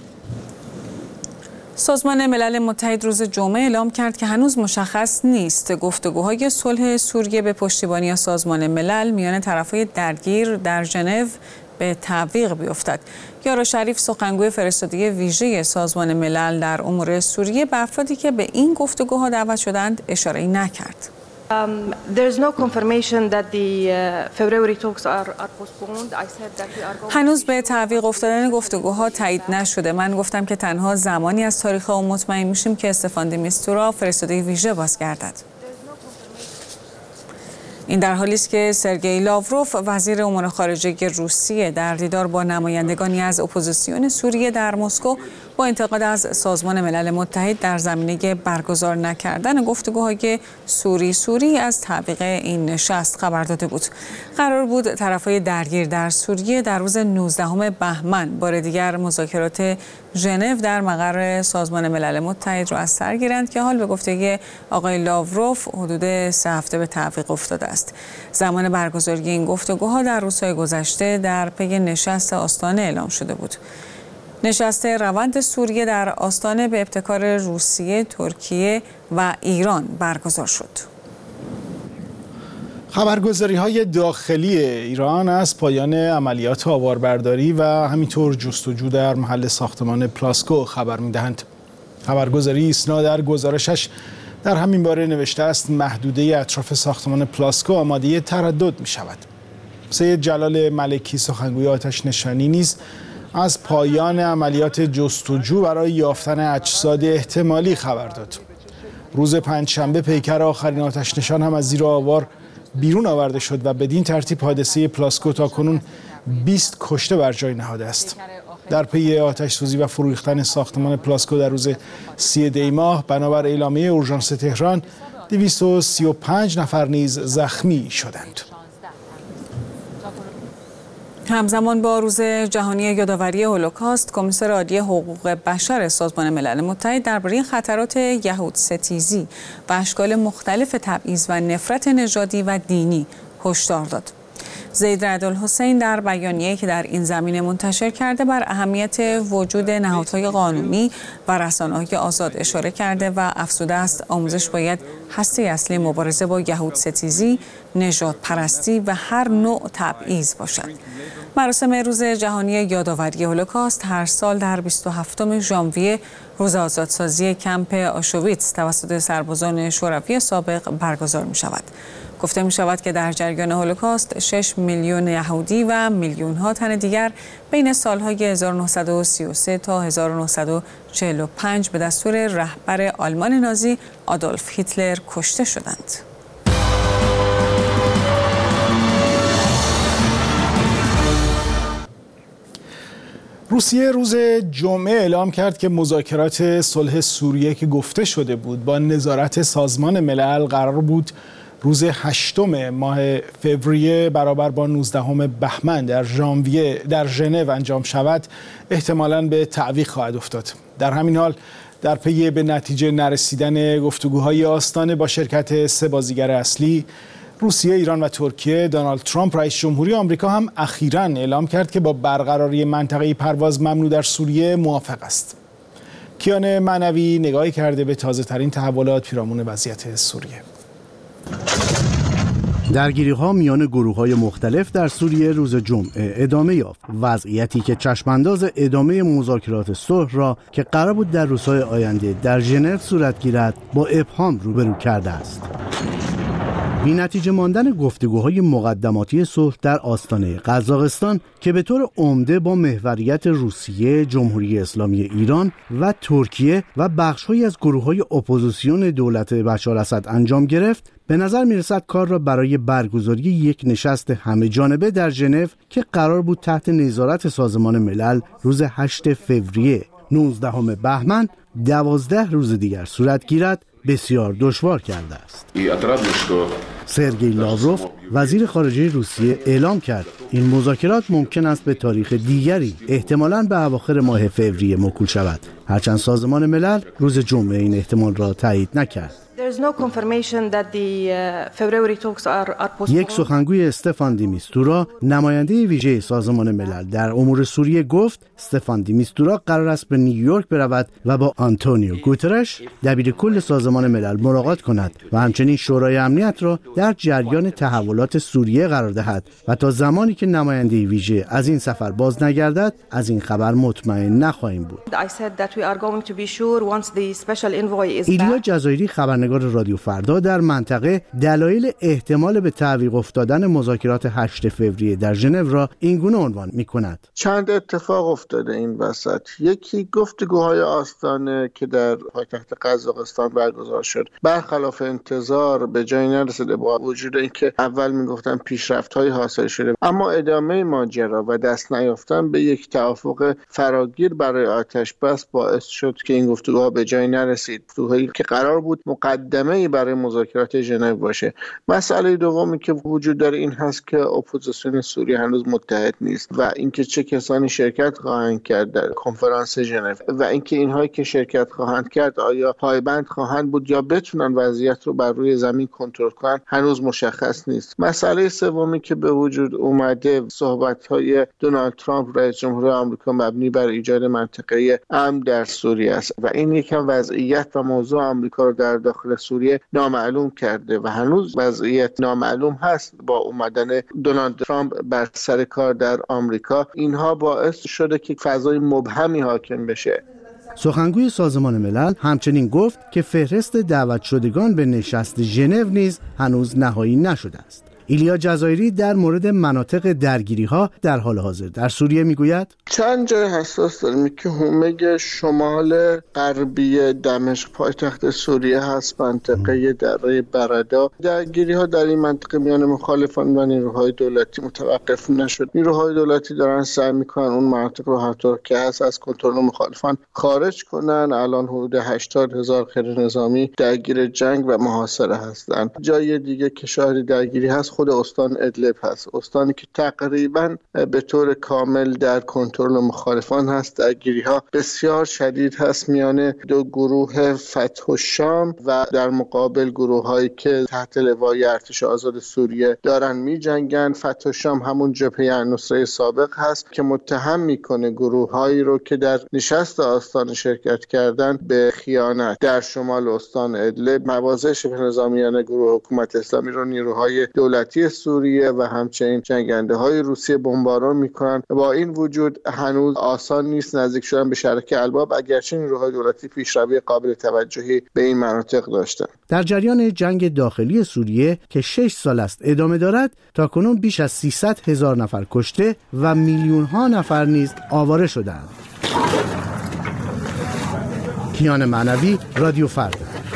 سازمان ملل متحد روز جمعه اعلام کرد که هنوز مشخص نیست گفتگوهای صلح سوریه به پشتیبانی سازمان ملل میان طرفهای درگیر در ژنو به تعویق بیفتد. یارا شریف، سخنگوی فرستاده ویژه سازمان ملل در امور سوریه، به افرادی که به این گفتگوها دعوت شدند اشاره‌ای نکرد. Um, there is no confirmation that the uh, February talks are, are postponed. I said that we are going. هنوز به تعویق افتادن گفتگوها تایید نشده. من گفتم که تنها زمانی از تاریخ آن مطمئن میشیم که استفان د میستورا فرستاده ویژه بازگردد. این در حالی است که سرگئی لاوروف، وزیر امور خارجه روسیه، در دیدار با نمایندگانی از اپوزیسیون سوریه در مسکو با انتقاد از سازمان ملل متحد در زمینه برگزار نکردن گفتگوهای سوری سوری از تعویق این نشست خبر داده بود. قرار بود طرفهای درگیر در سوریه در روز نوزدهم بهمن بار دیگر مذاکرات ژنو در مقر سازمان ملل متحد را از سر گیرند که حال به گفته آقای لاوروف حدود سه هفته به تعویق افتاده است. زمان برگزاری این گفتگوها در روزهای گذشته در پی نشست آستانه اعلام شده بود. نشست روند سوریه در آستانه به ابتکار روسیه، ترکیه و ایران برگزار شد. خبرگزاری‌های داخلی ایران از پایان عملیات آواربرداری و همینطور جستجو در محل ساختمان پلاسکو خبر می‌دهند. خبرگزاری ایسنا در گزارشش در همین باره نوشته است محدوده اطراف ساختمان پلاسکو آماده تردد می‌شود. سید جلال ملکی، سخنگوی آتش نشانی، نیز از پایان عملیات جستجو برای یافتن اجساد احتمالی خبر داد. روز پنجشنبه پیکر آخرین آتش نشان هم از زیر آوار بیرون آورده شد و بدین ترتیب حادثه پلاسکو تاکنون بیست کشته بر جای نهاده است. در پی آتش سوزی و فرو ریختن ساختمان پلاسکو در روز سی دی ماه بنابر اعلامیه اورژانس تهران دویست و سی و پنج نفر نیز زخمی شدند. همزمان با روز جهانی یادآوری هولوکاست، کمیسر عالی حقوق بشر سازمان ملل متحد درباره خطرات یهود ستیزی و اشکال مختلف تبعیض و نفرت نژادی و دینی هشدار داد. زید رعدالحسین در بیانیه‌ای که در این زمینه منتشر کرده بر اهمیت وجود نهادهای قانونی و رسانه‌های آزاد اشاره کرده و افزوده است آموزش باید هسته اصلی مبارزه با یهود ستیزی، نژاد پرستی و هر نوع تبعیض باشد. مراسم روز جهانی یادآوری هولوکاست هر سال در بیست و هفتم ژانویه روز آزادسازی کمپ آشویتس توسط سربازان شوروی سابق برگزار می شود. گفته می شود که در جریان هولوکاست شش میلیون یهودی و میلیون ها تن دیگر بین سالهای هزار و نهصد و سی و سه تا هزار و نهصد و چهل و پنج به دستور رهبر آلمان نازی آدولف هیتلر کشته شدند. روسیه روز جمعه اعلام کرد که مذاکرات صلح سوریه که گفته شده بود با نظارت سازمان ملل قرار بود روز هشتم ماه فوریه برابر با نوزدهم بهمن در ژانویه در ژنو انجام شود احتمالاً به تعویق خواهد افتاد. در همین حال در پی به نتیجه نرسیدن گفتگوهای آستانه با شرکت سه بازیگر اصلی روسیه، ایران و ترکیه، دونالد ترامپ رئیس جمهوری آمریکا هم اخیراً اعلام کرد که با برقراری منطقه پرواز ممنوع در سوریه موافق است. کیان معنوی نگاهی کرده به تازه‌ترین تحولات پیرامون وضعیت سوریه. درگیری‌ها میان گروه‌های مختلف در سوریه روز جمعه ادامه یافت. وضعیتی که چشمانداز ادامه مذاکرات صلح را که قرار بود در روزهای آینده در ژنو صورت گیرد با ابهام روبرو کرده است. بی نتیجه ماندن گفتگوهای مقدماتی صلح در آستانه قزاقستان که به طور عمده با محوریت روسیه، جمهوری اسلامی ایران و ترکیه و بخش‌هایی از گروه‌های اپوزیسیون دولت بشار اسد انجام گرفت، به نظر می‌رسد کار را برای برگزاری یک نشست همه جانبه در ژنو که قرار بود تحت نظارت سازمان ملل روز هشتم فوریه، نوزدهم بهمن، دوازده روز دیگر صورت گیرد بسیار دشوار کرده است. سرگئی لاوروف وزیر خارجه روسیه اعلام کرد این مذاکرات ممکن است به تاریخ دیگری احتمالاً به اواخر ماه فوریه موکول شود، هرچند سازمان ملل روز جمعه این احتمال را تایید نکرد. یک سخنگوی استفان دی میستورا نماینده ویژه سازمان ملل در امور سوریه گفت استفان دی میستورا قرار است به نیویورک برود و با آنتونیو گوترش دبیر کل سازمان ملل ملاقات کند و همچنین شورای امنیت را در جریان تحولات سوریه قرار دهد و تا زمانی که نماینده ویژه از این سفر باز نگردد از این خبر مطمئن نخواهیم بود. ایلیا جزایری خبرنگار رادیو فردا در منطقه دلایل احتمال به تعویق افتادن مذاکرات هشتم فوریه در ژنو را اینگونه عنوان می‌کند. چند اتفاق افتاده این وسط. یکی گفتگوهای آستانه که در پایتخت قزاقستان برگزار شد برخلاف انتظار به جایی نرسیده، با وجود اینکه اول میگفتن پیشرفت‌های حاصل شده، اما ادامه ماجرا و دست نیافتن به یک توافق فراگیر برای آتش بس باعث شد که این گفتگوها به جایی نرسید. گفتگوهایی که قرار بود مقدمه‌ای برای مذاکرات ژنو باشه. مسئله دومی که وجود داره این هست که اپوزیسیون سوریه هنوز متحد نیست و اینکه چه کسانی شرکت خواهند کرد در کنفرانس ژنو و اینکه اینهایی که شرکت خواهند کرد آیا پایبند خواهند بود یا بتونن وضعیت رو بر روی زمین کنترل کنن هنوز مشخص نیست. مسئله سومی که به وجود اومده صحبت‌های دونالد ترامپ رئیس جمهور آمریکا مبنی بر ایجاد منطقه امن در سوریه است و این یکم وضعیت و موضوع آمریکا رو در داخل سوریه نامعلوم کرده و هنوز وضعیت نامعلوم هست. با اومدن دونالد ترامپ بر سر کار در آمریکا اینها باعث شده که فضای مبهمی حاکم بشه. سخنگوی سازمان ملل همچنین گفت که فهرست دعوت شدگان به نشست ژنو نیز هنوز نهایی نشده است. ایلیا جزایری در مورد مناطق درگیری‌ها در حال حاضر در سوریه میگوید چند جای حساس داریم که هومه شمال غربی دمشق پایتخت سوریه هست، منطقه دره بردا. درگیری‌ها در این منطقه میان مخالفان و نیروهای دولتی متوقف نشد. نیروهای دولتی دارن سعی میکنن اون مناطق رو هر طور که هست از کنترل مخالفان خارج کنن. الان حدود هشتاد هزار خیل نظامی درگیر جنگ و محاصره هستند. جای دیگه که شاهد درگیری هست خود استان ادلب هست، استانی که تقریبا به طور کامل در کنترل مخالفان هست. درگیری‌ها بسیار شدید هست میان دو گروه فتح و شام و در مقابل گروه‌هایی که تحت لوای ارتش آزاد سوریه دارن می‌جنگن. فتح و شام همون جبهه النصره سابق هست که متهم میکنه گروه‌هایی رو که در نشست آستان شرکت کردن به خیانت. در شمال استان ادلب مواضع شبه نظامیان گروه حکومت اسلامی رو نیروهای دولتی سوریه و همچنین جنگنده‌های روسیه بمباران میکنن. با این وجود هنوز آسان نیست نزدیک شدن به شرک الباب، اگرچه نیروهای دولتی پیشروی قابل توجهی به این مناطق داشتند. در جریان جنگ داخلی سوریه که شش سال است ادامه دارد، تاکنون بیش از سیصد هزار نفر کشته و میلیون ها نفر نیز آواره شدند. کیان معنوی، رادیو فردا.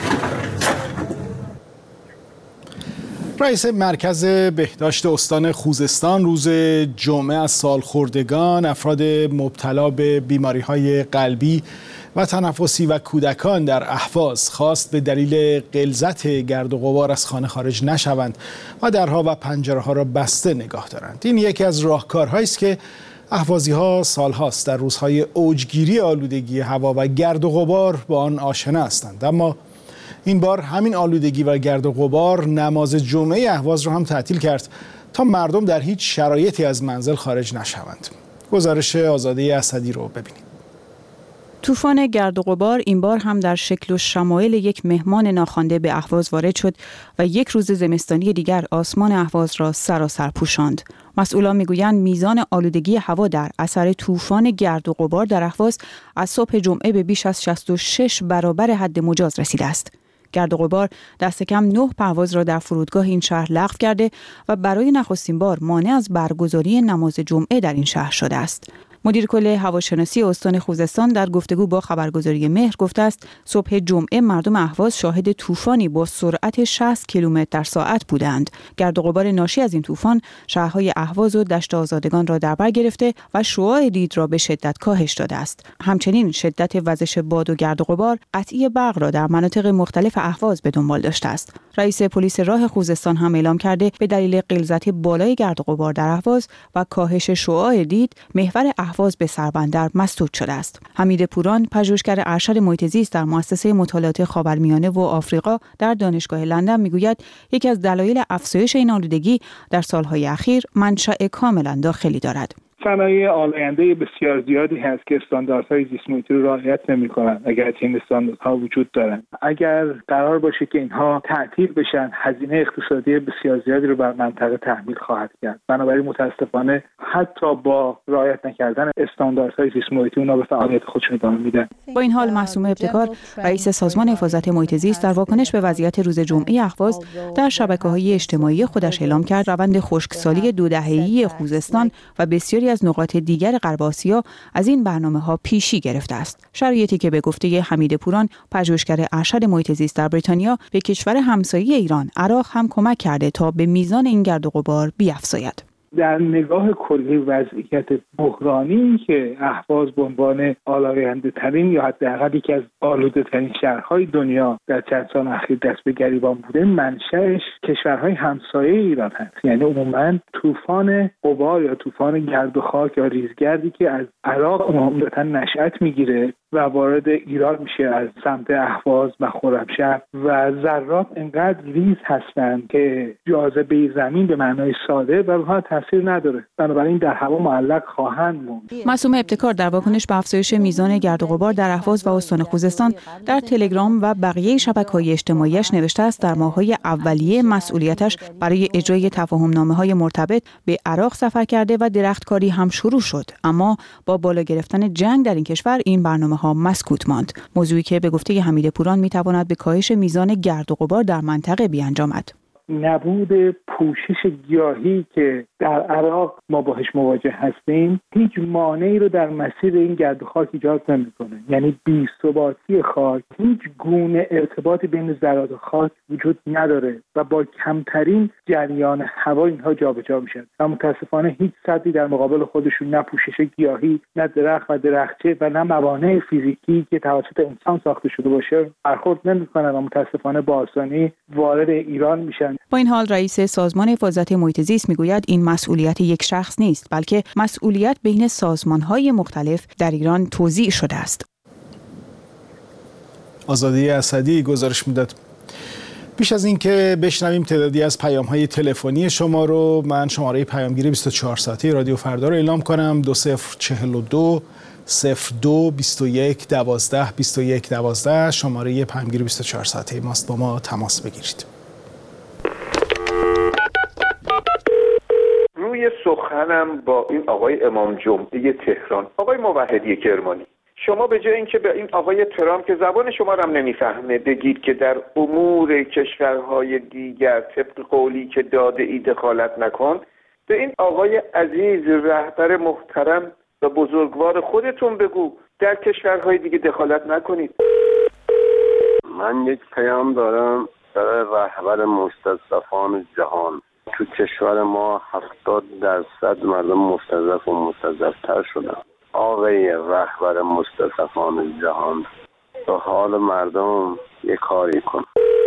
رئیس مرکز بهداشت استان خوزستان روز جمعه از سالخوردگان، افراد مبتلا به بیماری‌های قلبی و تنفسی و کودکان در اهواز خواست به دلیل غلظت گرد و غبار از خانه خارج نشوند و درها و پنجره‌ها را بسته نگاه دارند. این یکی از راهکارهایی است که اهوازی‌ها سالهاست در روزهای اوجگیری آلودگی هوا و گرد و غبار با آن آشنا هستند. اما این بار همین آلودگی و گرد و غبار نماز جمعه اهواز را هم تعطیل کرد تا مردم در هیچ شرایطی از منزل خارج نشوند. گزارش آزاده اسدی رو ببینید. طوفان گرد و غبار این بار هم در شکل و شمایل یک مهمان ناخوانده به اهواز وارد شد و یک روز زمستانی دیگر آسمان اهواز را سراسر پوشاند. مسئولان میگویند میزان آلودگی هوا در اثر طوفان گرد و غبار در اهواز از صبح جمعه به بیش از شصت و شش برابر حد مجاز رسیده است. گرد و غبار دست کم نه پرواز را در فرودگاه این شهر لغو کرده و برای نخستین بار مانع از برگزاری نماز جمعه در این شهر شده است. مدیر کل هواشناسی استان خوزستان در گفتگو با خبرگزاری مهر گفته است صبح جمعه مردم اهواز شاهد طوفانی با سرعت شصت کیلومتر در ساعت بودند. گرد و غبار ناشی از این طوفان شهرهای اهواز و دشت آزادگان را در بر گرفته و شعاع دید را به شدت کاهش داده است. همچنین شدت وزش باد و گرد و غبار قطعی برق را در مناطق مختلف اهواز به دنبال داشته است. رئیس پلیس راه خوزستان هم اعلام کرده به دلیل غلظت بالای گرد و غبار در اهواز و کاهش شعاع دید محور اهواز به سربندر مسدود شده است. حمید پوران، پژوهشگر ارشد محیط زیست در مؤسسه مطالعات خاورمیانه و آفریقا در دانشگاه لندن میگوید یکی از دلایل افزایش این آلودگی در سالهای اخیر منشأ کاملا داخلی دارد. صنایع آلاینده بسیار زیادی هست که استانداردهای زیست محیطی رو رعایت نمی‌کنند. اگر این استانداردها وجود دارند، اگر قرار باشه که اینها تعطیل بشن، هزینه اقتصادی بسیار زیادی رو بر منطقه تحمیل خواهد کرد. بنابراین متاسفانه حتی با رعایت نکردن استانداردهای زیست محیطی اونها به فعالیت خودشون ادامه میدن. با این حال معصومه ابتکار، رئیس سازمان حفاظت محیط زیست، در واکنش به وضعیت روز جمعه اهواز در شبکه‌های اجتماعی خودش اعلام کرد روند خشکسالی دو دهه‌ای خوزستان و بسیاری از نقاط دیگر غرب آسیا از این برنامه‌ها پیشی گرفته است. شرایطی که به گفته حمید پوران، پژوهشگر ارشد محیط زیست در بریتانیا، به کشور همسایه ایران عراق هم کمک کرده تا به میزان این گرد و غبار بیفزاید. در نگاه کلی وضعیت بحرانی که اهواز به عنوان آلاینده ترین یا حداقل یکی از آلوده ترین شهرهای دنیا در چند سال اخیر دست به گریبان بوده، منشأش کشورهای همسایه ایران هست. یعنی عموما طوفان غبار یا طوفان گرد و خاک یا ریزگردی که از عراق عمدتاً نشأت میگیره و وارد ایران میشه از سمت اهواز و خرمشهر و ذرات انقدر ریز هستند که جاذبه زمین به معنای ساده بر اونها تاثیر نداره، بنابراین در هوا معلق خواهند موند. معصومه ابتکار در واکنش به افزایش میزان گرد و غبار در اهواز و استان خوزستان در تلگرام و بقیه شبکه‌های اجتماعیش نوشته است در ماه‌های اولیه مسئولیتش برای اجرای تفاهم‌نامه‌های مرتبط به عراق سفر کرده و درختکاری هم شروع شد، اما با بالا گرفتن جنگ در این کشور این برنامه‌ها مسکوت ماند. موضوعی که به گفته حمید پوران می‌تواند به کاهش میزان گرد و غبار در منطقه بیانجامد. نبود پوشش گیاهی که در عراق ما باهاش مواجه هستیم هیچ مانعی رو در مسیر این گرد و خاک ایجاد نمی‌کنه. یعنی بی‌ثباتی خاک، هیچ گونه ارتباطی بین ذرات خاک وجود نداره و با کمترین جریان هوا اینها جابجا میشن و متاسفانه هیچ سدی در مقابل خودشون، نه پوشش گیاهی، نه درخت و درختچه و نه موانع فیزیکی که توسط انسان ساخته شده باشه برخورد نمی‌کنن و متاسفانه با آسانی وارد ایران میشن. با این حال رئیس سازمان حفاظت محیط زیست میگوید این مسئولیت یک شخص نیست، بلکه مسئولیت بین سازمان‌های مختلف در ایران توزیع شده است. آزادی اسدی گزارش میداد. پیش از اینکه بشنویم تعدادی از پیام‌های تلفنی شما رو، من شماره پیامگیری بیست و چهار ساعته رادیو فردا رو اعلام کنم: دو صفر چهل و دو صفر دو بیست و یک دوازده بیست و یک دوازده. شماره پیامگیری بیست و چهار ساعته ماست، با ما تماس بگیرید. روی سخنم با این آقای امام جمعه تهران، آقای موحدی کرمانی، شما به جای اینکه به این آقای ترامپ که زبان شما رو هم نمیفهمه بگید که در امور کشورهای دیگر طبق قولی که داده ای دخالت نکن، به این آقای عزیز رهبر محترم و بزرگوار خودتون بگو در کشورهای دیگه دخالت نکنید. من یک پیام دارم برای رهبر مستضعفان جهان. تو کشور ما هفتاد درصد مردم مستضعف و مستضعفتر شدن. آقای رهبر مستضعفان جهان، به حال مردم یک کاری کن.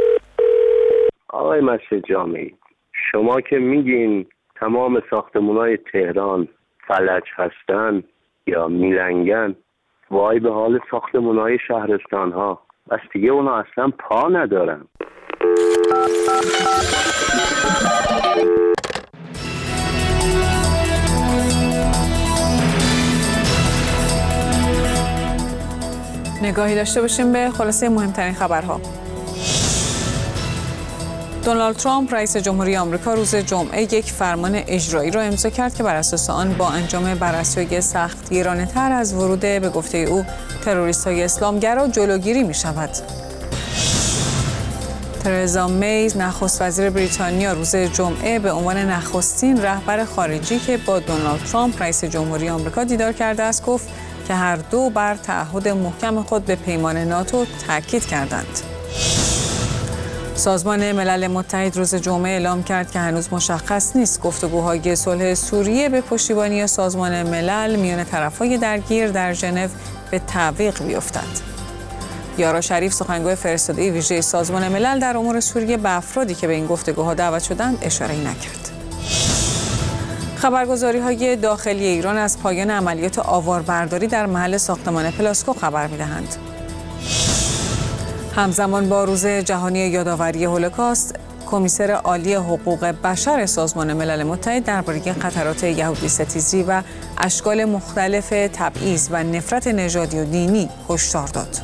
آقای مسجد جامعی، شما که میگین تمام ساختمان‌های تهران فلج هستن یا میلنگن، وای به حال ساختمان‌های شهرستان‌ها، بس دیگه اونا اصلا پا ندارن. نگاهی داشته باشیم به خلاصه مهمترین خبرها. دونالد ترامپ رئیس جمهوری آمریکا روز جمعه یک فرمان اجرایی را امضا کرد که بر اساس آن با انجام بررسی‌های سختگیرانه‌تر از ورود به گفته او تروریست‌های اسلامگرا جلوگیری می‌شود. ترزا می نخست وزیر بریتانیا روز جمعه به عنوان نخستین رهبر خارجی که با دونالد ترامپ رئیس جمهوری آمریکا دیدار کرده است گفت که هر دو بر تعهد محکم خود به پیمان ناتو تاکید کردند. سازمان ملل متحد روز جمعه اعلام کرد که هنوز مشخص نیست گفتگوهای صلح سوریه به پشتیبانی سازمان ملل میان طرفهای درگیر در ژنو به تعویق بیفتد. یارا شریف سخنگوی فرستاده ویژه سازمان ملل در امور سوریه به افرادی که به این گفتگوها دعوت شدند اشاره‌ای نکرد. خبرگزاری‌های داخلی ایران از پایان عملیات آواربرداری در محل ساختمان پلاسکو خبر می‌دهند. همزمان با روز جهانی یادآوری هولوکاست، کمیسر عالی حقوق بشر سازمان ملل متحد درباره خطرات یهودی ستیزی و اشکال مختلف تبعیض و نفرت نژادی و دینی هشدار داد.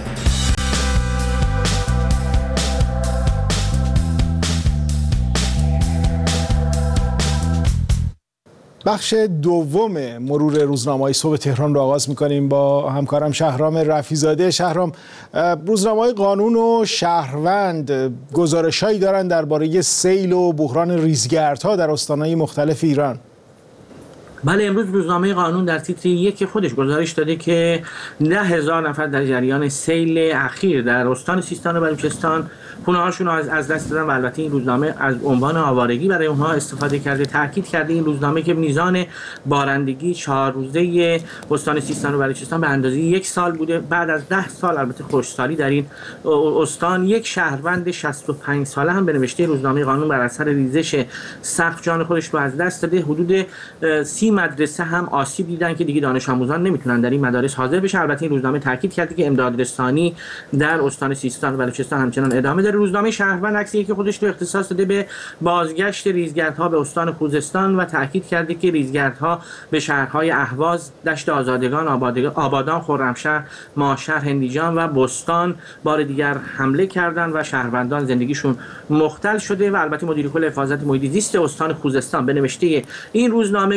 بخش دوم مرور روزنامه‌های صبح تهران رو آغاز می‌کنیم با همکارم شهرام رفیزاده. شهرام، روزنامه‌های قانون و شهروند گزارش‌هایی دارن درباره سیل و بحران ریزگردها در استان‌های مختلف ایران. بله، امروز روزنامه قانون در تیتر یک خودش گزارش داده که ده هزار نفر در جریان سیل اخیر در استان سیستان و بلوچستان خونه‌هاشون رو از دست دادن و البته این روزنامه از عنوان آوارگی برای اونها استفاده کرده. تاکید کرده این روزنامه که میزان بارندگی چهار روزه استان سیستان و بلوچستان به اندازه یک سال بوده. بعد از ده سال البته خشکسالی در این استان، یک شهروند شصت و پنج ساله هم به نوشته روزنامه قانون بر اثر ریزش سقف جان خودش رو از دست داده. حدود سی مدرسه هم آسیب دیدن که دیگه دانش آموزان نمیتونن در این مدارس حاضر بشن. البته این روزنامه تاکید کرده که امداد رسانی در استان سیستان و بلوچستان همچنان ادامه داره. روزنامه شهروند عکسی که خودش رو اختصاص داده به بازگشت ریزگردها به استان خوزستان و تاکید کرده که ریزگردها به شهرهای اهواز، دشت آزادگان، آبادان، خرمشهر، ماهشهر، هندیجان و بستان بار دیگر حمله کردند و شهروندان زندگیشون مختل شده. و البته مدیر کل حفاظت محیط زیست استان خوزستان به نوشته این روزنامه گفته که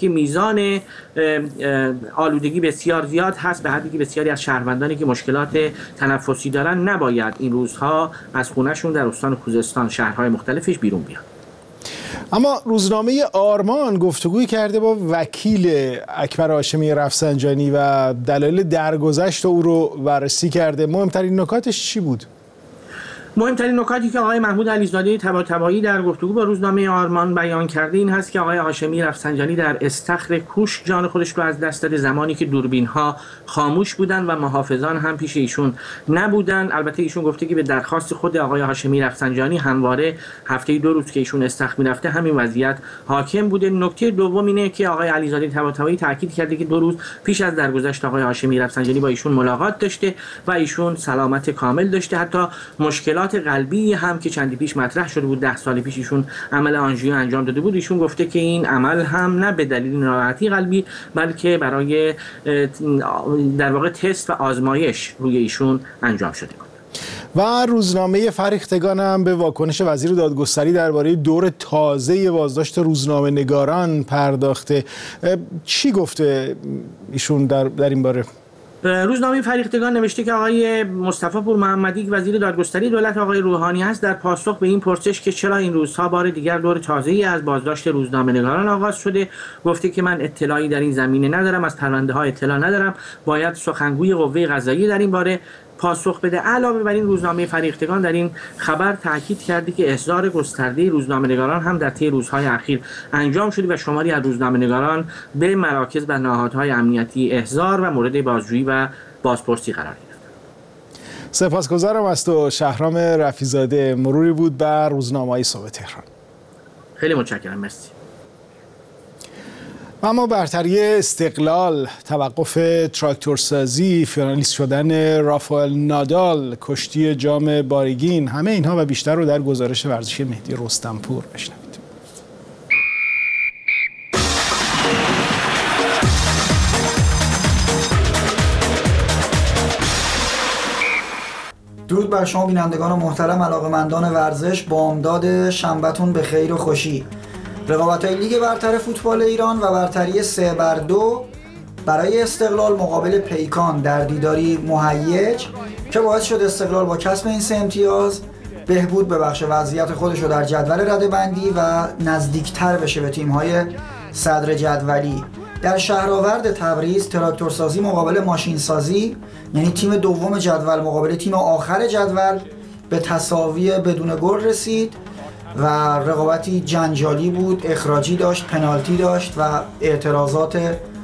که میزان آلودگی بسیار زیاد هست، به حدی که بسیاری از شهروندانی که مشکلات تنفسی دارن نباید این روزها از خونهشون در استان خوزستان شهرهای مختلفش بیرون بیان. اما روزنامه آرمان گفتگوی کرده با وکیل اکبر هاشمی رفسنجانی و دلایل درگذشت او رو بررسی کرده. مهمترین نکاتش چی بود؟ مهمترین نکاتی که آقای محمود علیزاده طباطبایی در گفتگو با روزنامه آرمان بیان کرده این هست که آقای هاشمی رفسنجانی در استخر کوشک جان خودش رو از دست داده زمانی که دوربین ها خاموش بودن و محافظان هم پیش ایشون نبودن. البته ایشون گفته که به درخواست خود آقای هاشمی رفسنجانی همواره هفته دو روز که ایشون استخر میرفته همین وضعیت حاکم بوده. نکته دوم اینه که آقای علیزاده طباطبایی تاکید کرده که دو روز پیش از درگذشت آقای هاشمی رفسنجانی با ایشون ملاقات داشته و ایشون سلامت کامل داشته. حتی مشکلات قلبی هم که چندی پیش مطرح شده بود، ده سال پیش ایشون عمل آنژیو انجام داده بود، ایشون گفته که این عمل هم نه به دلیل ناراحتی قلبی بلکه برای در واقع تست و آزمایش روی ایشون انجام شده بود. و روزنامه فرهیختگان هم به واکنش وزیر دادگستری درباره دور تازه بازداشت روزنامه نگاران پرداخته. چی گفته ایشون در, در این باره؟ روزنامه فرهیختگان نوشته که آقای مصطفی پور محمدی وزیر دادگستری دولت آقای روحانی است در پاسخ به این پرسش که چرا این روزها بار دیگر دور تازه‌ای از بازداشت روزنامه‌نگاران آغاز شده گفته که من اطلاعی در این زمینه ندارم، از پرونده ها اطلاع ندارم، باید سخنگوی قوه قضاییه در این باره پاسخ بده. علاوه بر این روزنامه فرهیختگان در این خبر تاکید کرده که احضار گسترده روزنامه‌نگاران هم در طی روزهای اخیر انجام شده و شماری از روزنامه‌نگاران به مراکز و نهادهای امنیتی احضار و مورد بازجویی و بازپرسی قرار گرفتند. سپاسگزارم از تو شهرام رفیع‌زاده. مروری بود بر روزنامه‌های صبح تهران. خیلی متشکرم، مرسی. اما برتری استقلال، توقف تراکتورسازی، فینالیست شدن رافائل نادال، کشتی جام باریگین، همه اینها و بیشتر رو در گزارش ورزشی مهدی رستمپور بشنوید. درود بر شما بینندگان محترم، علاقه‌مندان ورزش، بامداد شنبه‌تون به خیر و خوشی. رقابت‌های لیگ برتر فوتبال ایران و برتری سه بر دو برای استقلال مقابل پیکان در دیداری مهیج که باعث شد استقلال با کسب این سه امتیاز بهبود ببخشه وضعیت خودش رو در جدول رده‌بندی و نزدیکتر بشه به تیم‌های صدر جدولی. در شهرآورد تبریز تراکتورسازی مقابل ماشینسازی، یعنی تیم دوم جدول مقابل تیم آخر جدول، به تساوی بدون گل رسید و رقابتی جنجالی بود، اخراجی داشت، پنالتی داشت و اعتراضات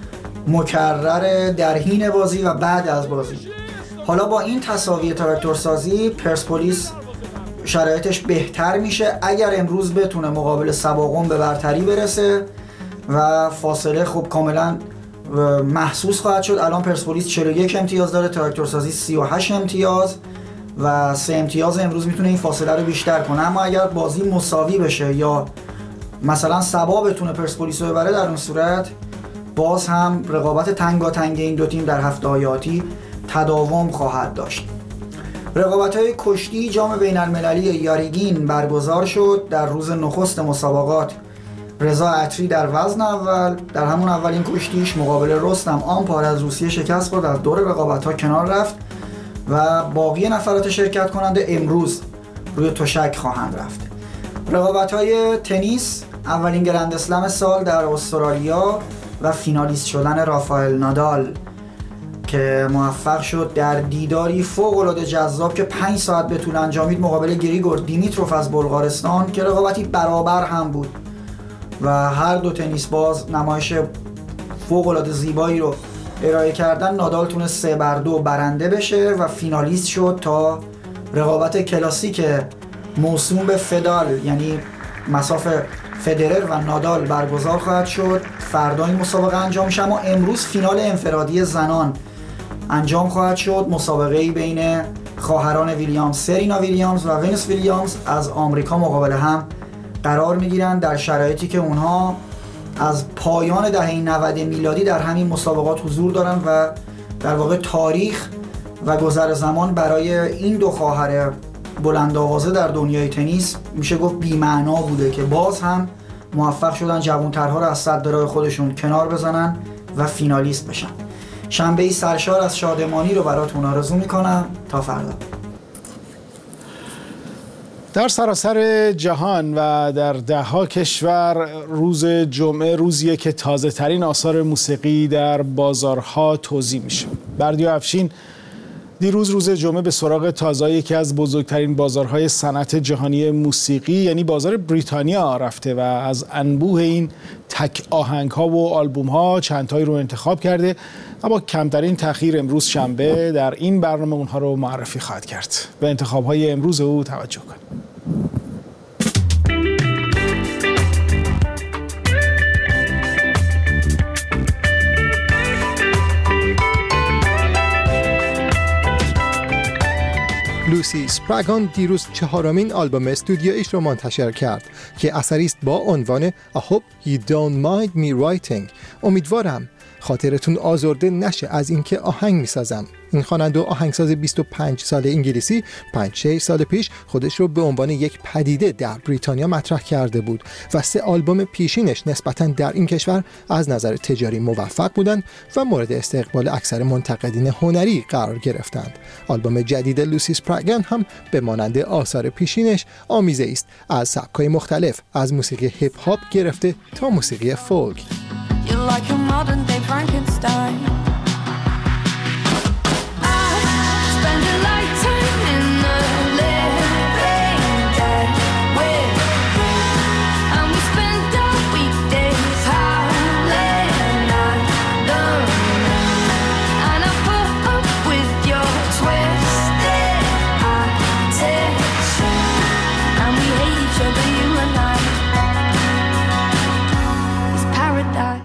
مکرر در حین بازی و بعد از بازی. حالا با این تساوی تراکتورسازی پرسپولیس شرایطش بهتر میشه اگر امروز بتونه مقابل سباقون به برتری برسه و فاصله خوب کاملا محسوس خواهد شد. الان پرسپولیس چهل و یک امتیاز داره، تراکتورسازی سی و هشت امتیاز و سه امتیاز امروز میتونه این فاصله رو بیشتر کنه. اما اگر بازی مساوی بشه یا مثلا سبا بتونه پرسپولیس رو ببره، در اون صورت باز هم رقابت تنگاتنگ این دو تیم در هفته‌های آتی تداوم خواهد داشت. رقابت‌های کشتی جام بین‌المللی یاریگین برگزار شد. در روز نخست مسابقات رضا عطری در وزن اول در همون اولین کشتیش مقابل رستم آمپار از روسیه شکست خورد، از دور رقابت‌ها کنار رفت و باقی نفرات شرکت کننده امروز روی تشک خواهند رفت. رقابت‌های تنیس، اولین گرند اسلم سال در استرالیا و فینالیست شدن رافائل نادال که موفق شد در دیداری فوق‌العاده جذاب که پنج ساعت به طول انجامید مقابل گریگور دیمیتروف از بلغارستان که رقابتی برابر هم بود و هر دو تنیس باز نمایش فوق‌العاده زیبایی رو ارائه کردن. نادال تونست سه بر دو برنده بشه و فینالیست شد تا رقابت کلاسیک موسوم به فدال، یعنی مساف فدرر و نادال برگزار خواهد شد. فردا این مسابقه انجام میشه، اما امروز فینال انفرادی زنان انجام خواهد شد. مسابقه‌ای بین خواهران ویلیامز، سرینا ویلیامز و ونوس ویلیامز از آمریکا مقابل هم قرار میگیرند در شرایطی که اونها از پایان دهه نود میلادی در همین مسابقات حضور دارن و در واقع تاریخ و گذر زمان برای این دو خواهر بلند آوازه در دنیای تنیس میشه گفت بی‌معنا بوده که باز هم موفق شدن جوانترها رو از سد راه خودشون کنار بزنن و فینالیست بشن. شنبه‌ای سرشار از شادمانی رو براتون آرزو میکنم. تا فردا. در سراسر جهان و در ده‌ها کشور روز جمعه روزیه که تازه ترین آثار موسیقی در بازارها توزیع میشه. بردیا افشین دیروز روز جمعه به سراغ تازه یکی از بزرگترین بازارهای صنعت جهانی موسیقی یعنی بازار بریتانیا رفته و از انبوه این تک آهنگ‌ها و آلبوم‌ها چندتایی رو انتخاب کرده و با کمترین تأخیر امروز شنبه در این برنامه اونها رو معرفی خواهد کرد. به انتخاب‌های امروز او توجه کنید. لوسی اسپراگان دیروز چهارمین آلبوم استودیویش رو منتشر کرد که اثری است با عنوان I hope you don't mind me writing. امیدوارم خاطرتون آزرده نشه از اینکه آهنگ میسازم. این خواننده و آهنگساز بیست و پنج ساله انگلیسی پنج شش سال پیش خودش رو به عنوان یک پدیده در بریتانیا مطرح کرده بود و سه آلبوم پیشینش نسبتاً در این کشور از نظر تجاری موفق بودند و مورد استقبال اکثر منتقدین هنری قرار گرفتند. آلبوم جدید لوسی اسپراگان هم به مانند آثار پیشینش آمیزه است از سبک‌های مختلف از موسیقی هیپ هاپ گرفته تا موسیقی فولک. You're like a modern day Frankenstein. I spend a lifetime in the living dead with you, and we spend our weekdays howling at the moon, and I put up with your twisted attitude, and we hate each other, you and I. It's paradise.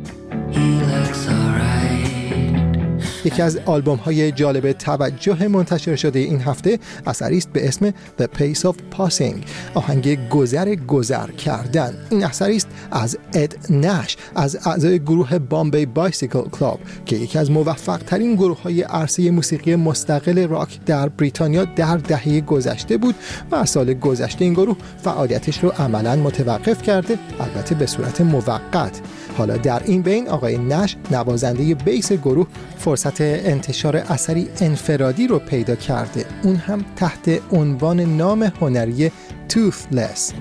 یکی از آلبوم‌های جالب توجه منتشر شده این هفته اثری است به اسم The Pace of Passing، آهنگ گذر گذر کردن. این اثری است از اد نش، از اعضای گروه بامبی بایسیکل کلاب که یکی از موفق‌ترین گروه‌های عرصه موسیقی مستقل راک در بریتانیا در دهه گذشته بود و از سال گذشته این گروه فعالیتش رو عملاً متوقف کرده، البته به صورت موقت. حالا در این بین آقای نش، نوازنده بیس گروه، فرصت انتشار اثری انفرادی رو پیدا کرده، اون هم تحت عنوان نام هنری Toothless.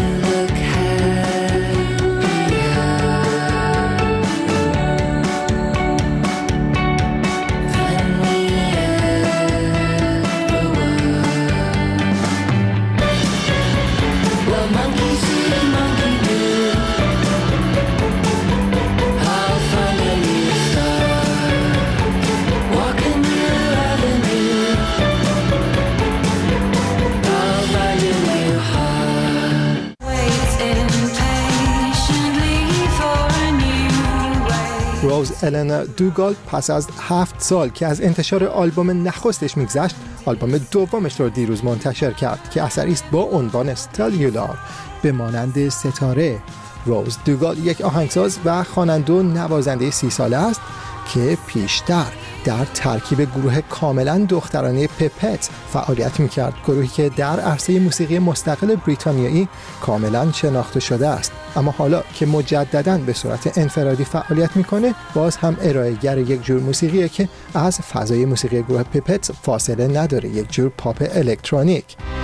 روز الن دوگال پس از هفت سال که از انتشار آلبوم نخستش میگذشت، آلبوم دومش رو دیروز منتشر کرد که اثری است با عنوان استلیولار، به مانند ستاره. روز دوگال یک آهنگساز و خواننده و نوازنده سی ساله است که پیشتر در ترکیب گروه کاملا دخترانه پپت فعالیت میکرد، گروهی که در عرصه موسیقی مستقل بریتانیایی کاملا شناخته شده است. اما حالا که مجدداً به صورت انفرادی فعالیت میکنه، باز هم ارائه‌گر یک جور موسیقیه که از فضای موسیقی گروه پپت فاصله نداره، یک جور پاپ الکترونیک.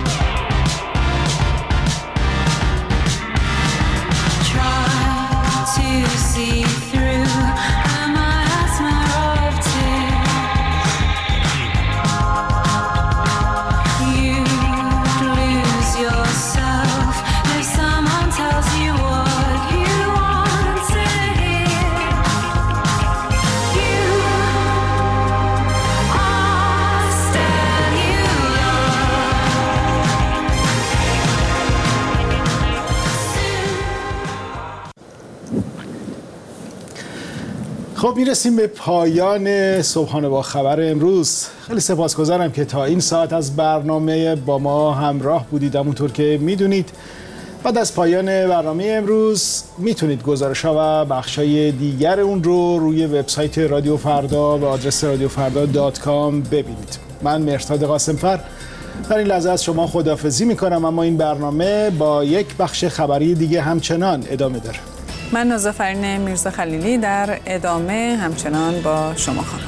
خب میرسیم به پایان صبحانه با خبر امروز. خیلی سپاسگزارم که تا این ساعت از برنامه با ما همراه بودید. همونطور که میدونید بعد از پایان برنامه امروز میتونید گزارش‌ها و بخش‌های دیگر اون رو روی وبسایت رادیو فردا به آدرس رادیو فردا دات کام ببینید. من مهرداد قاسمفر در این لحظه از شما خداحافظی میکنم، اما این برنامه با یک بخش خبری دیگه همچنان ادامه داره. من نازافرین میرزا خلیلی در ادامه همچنان با شما خواهم.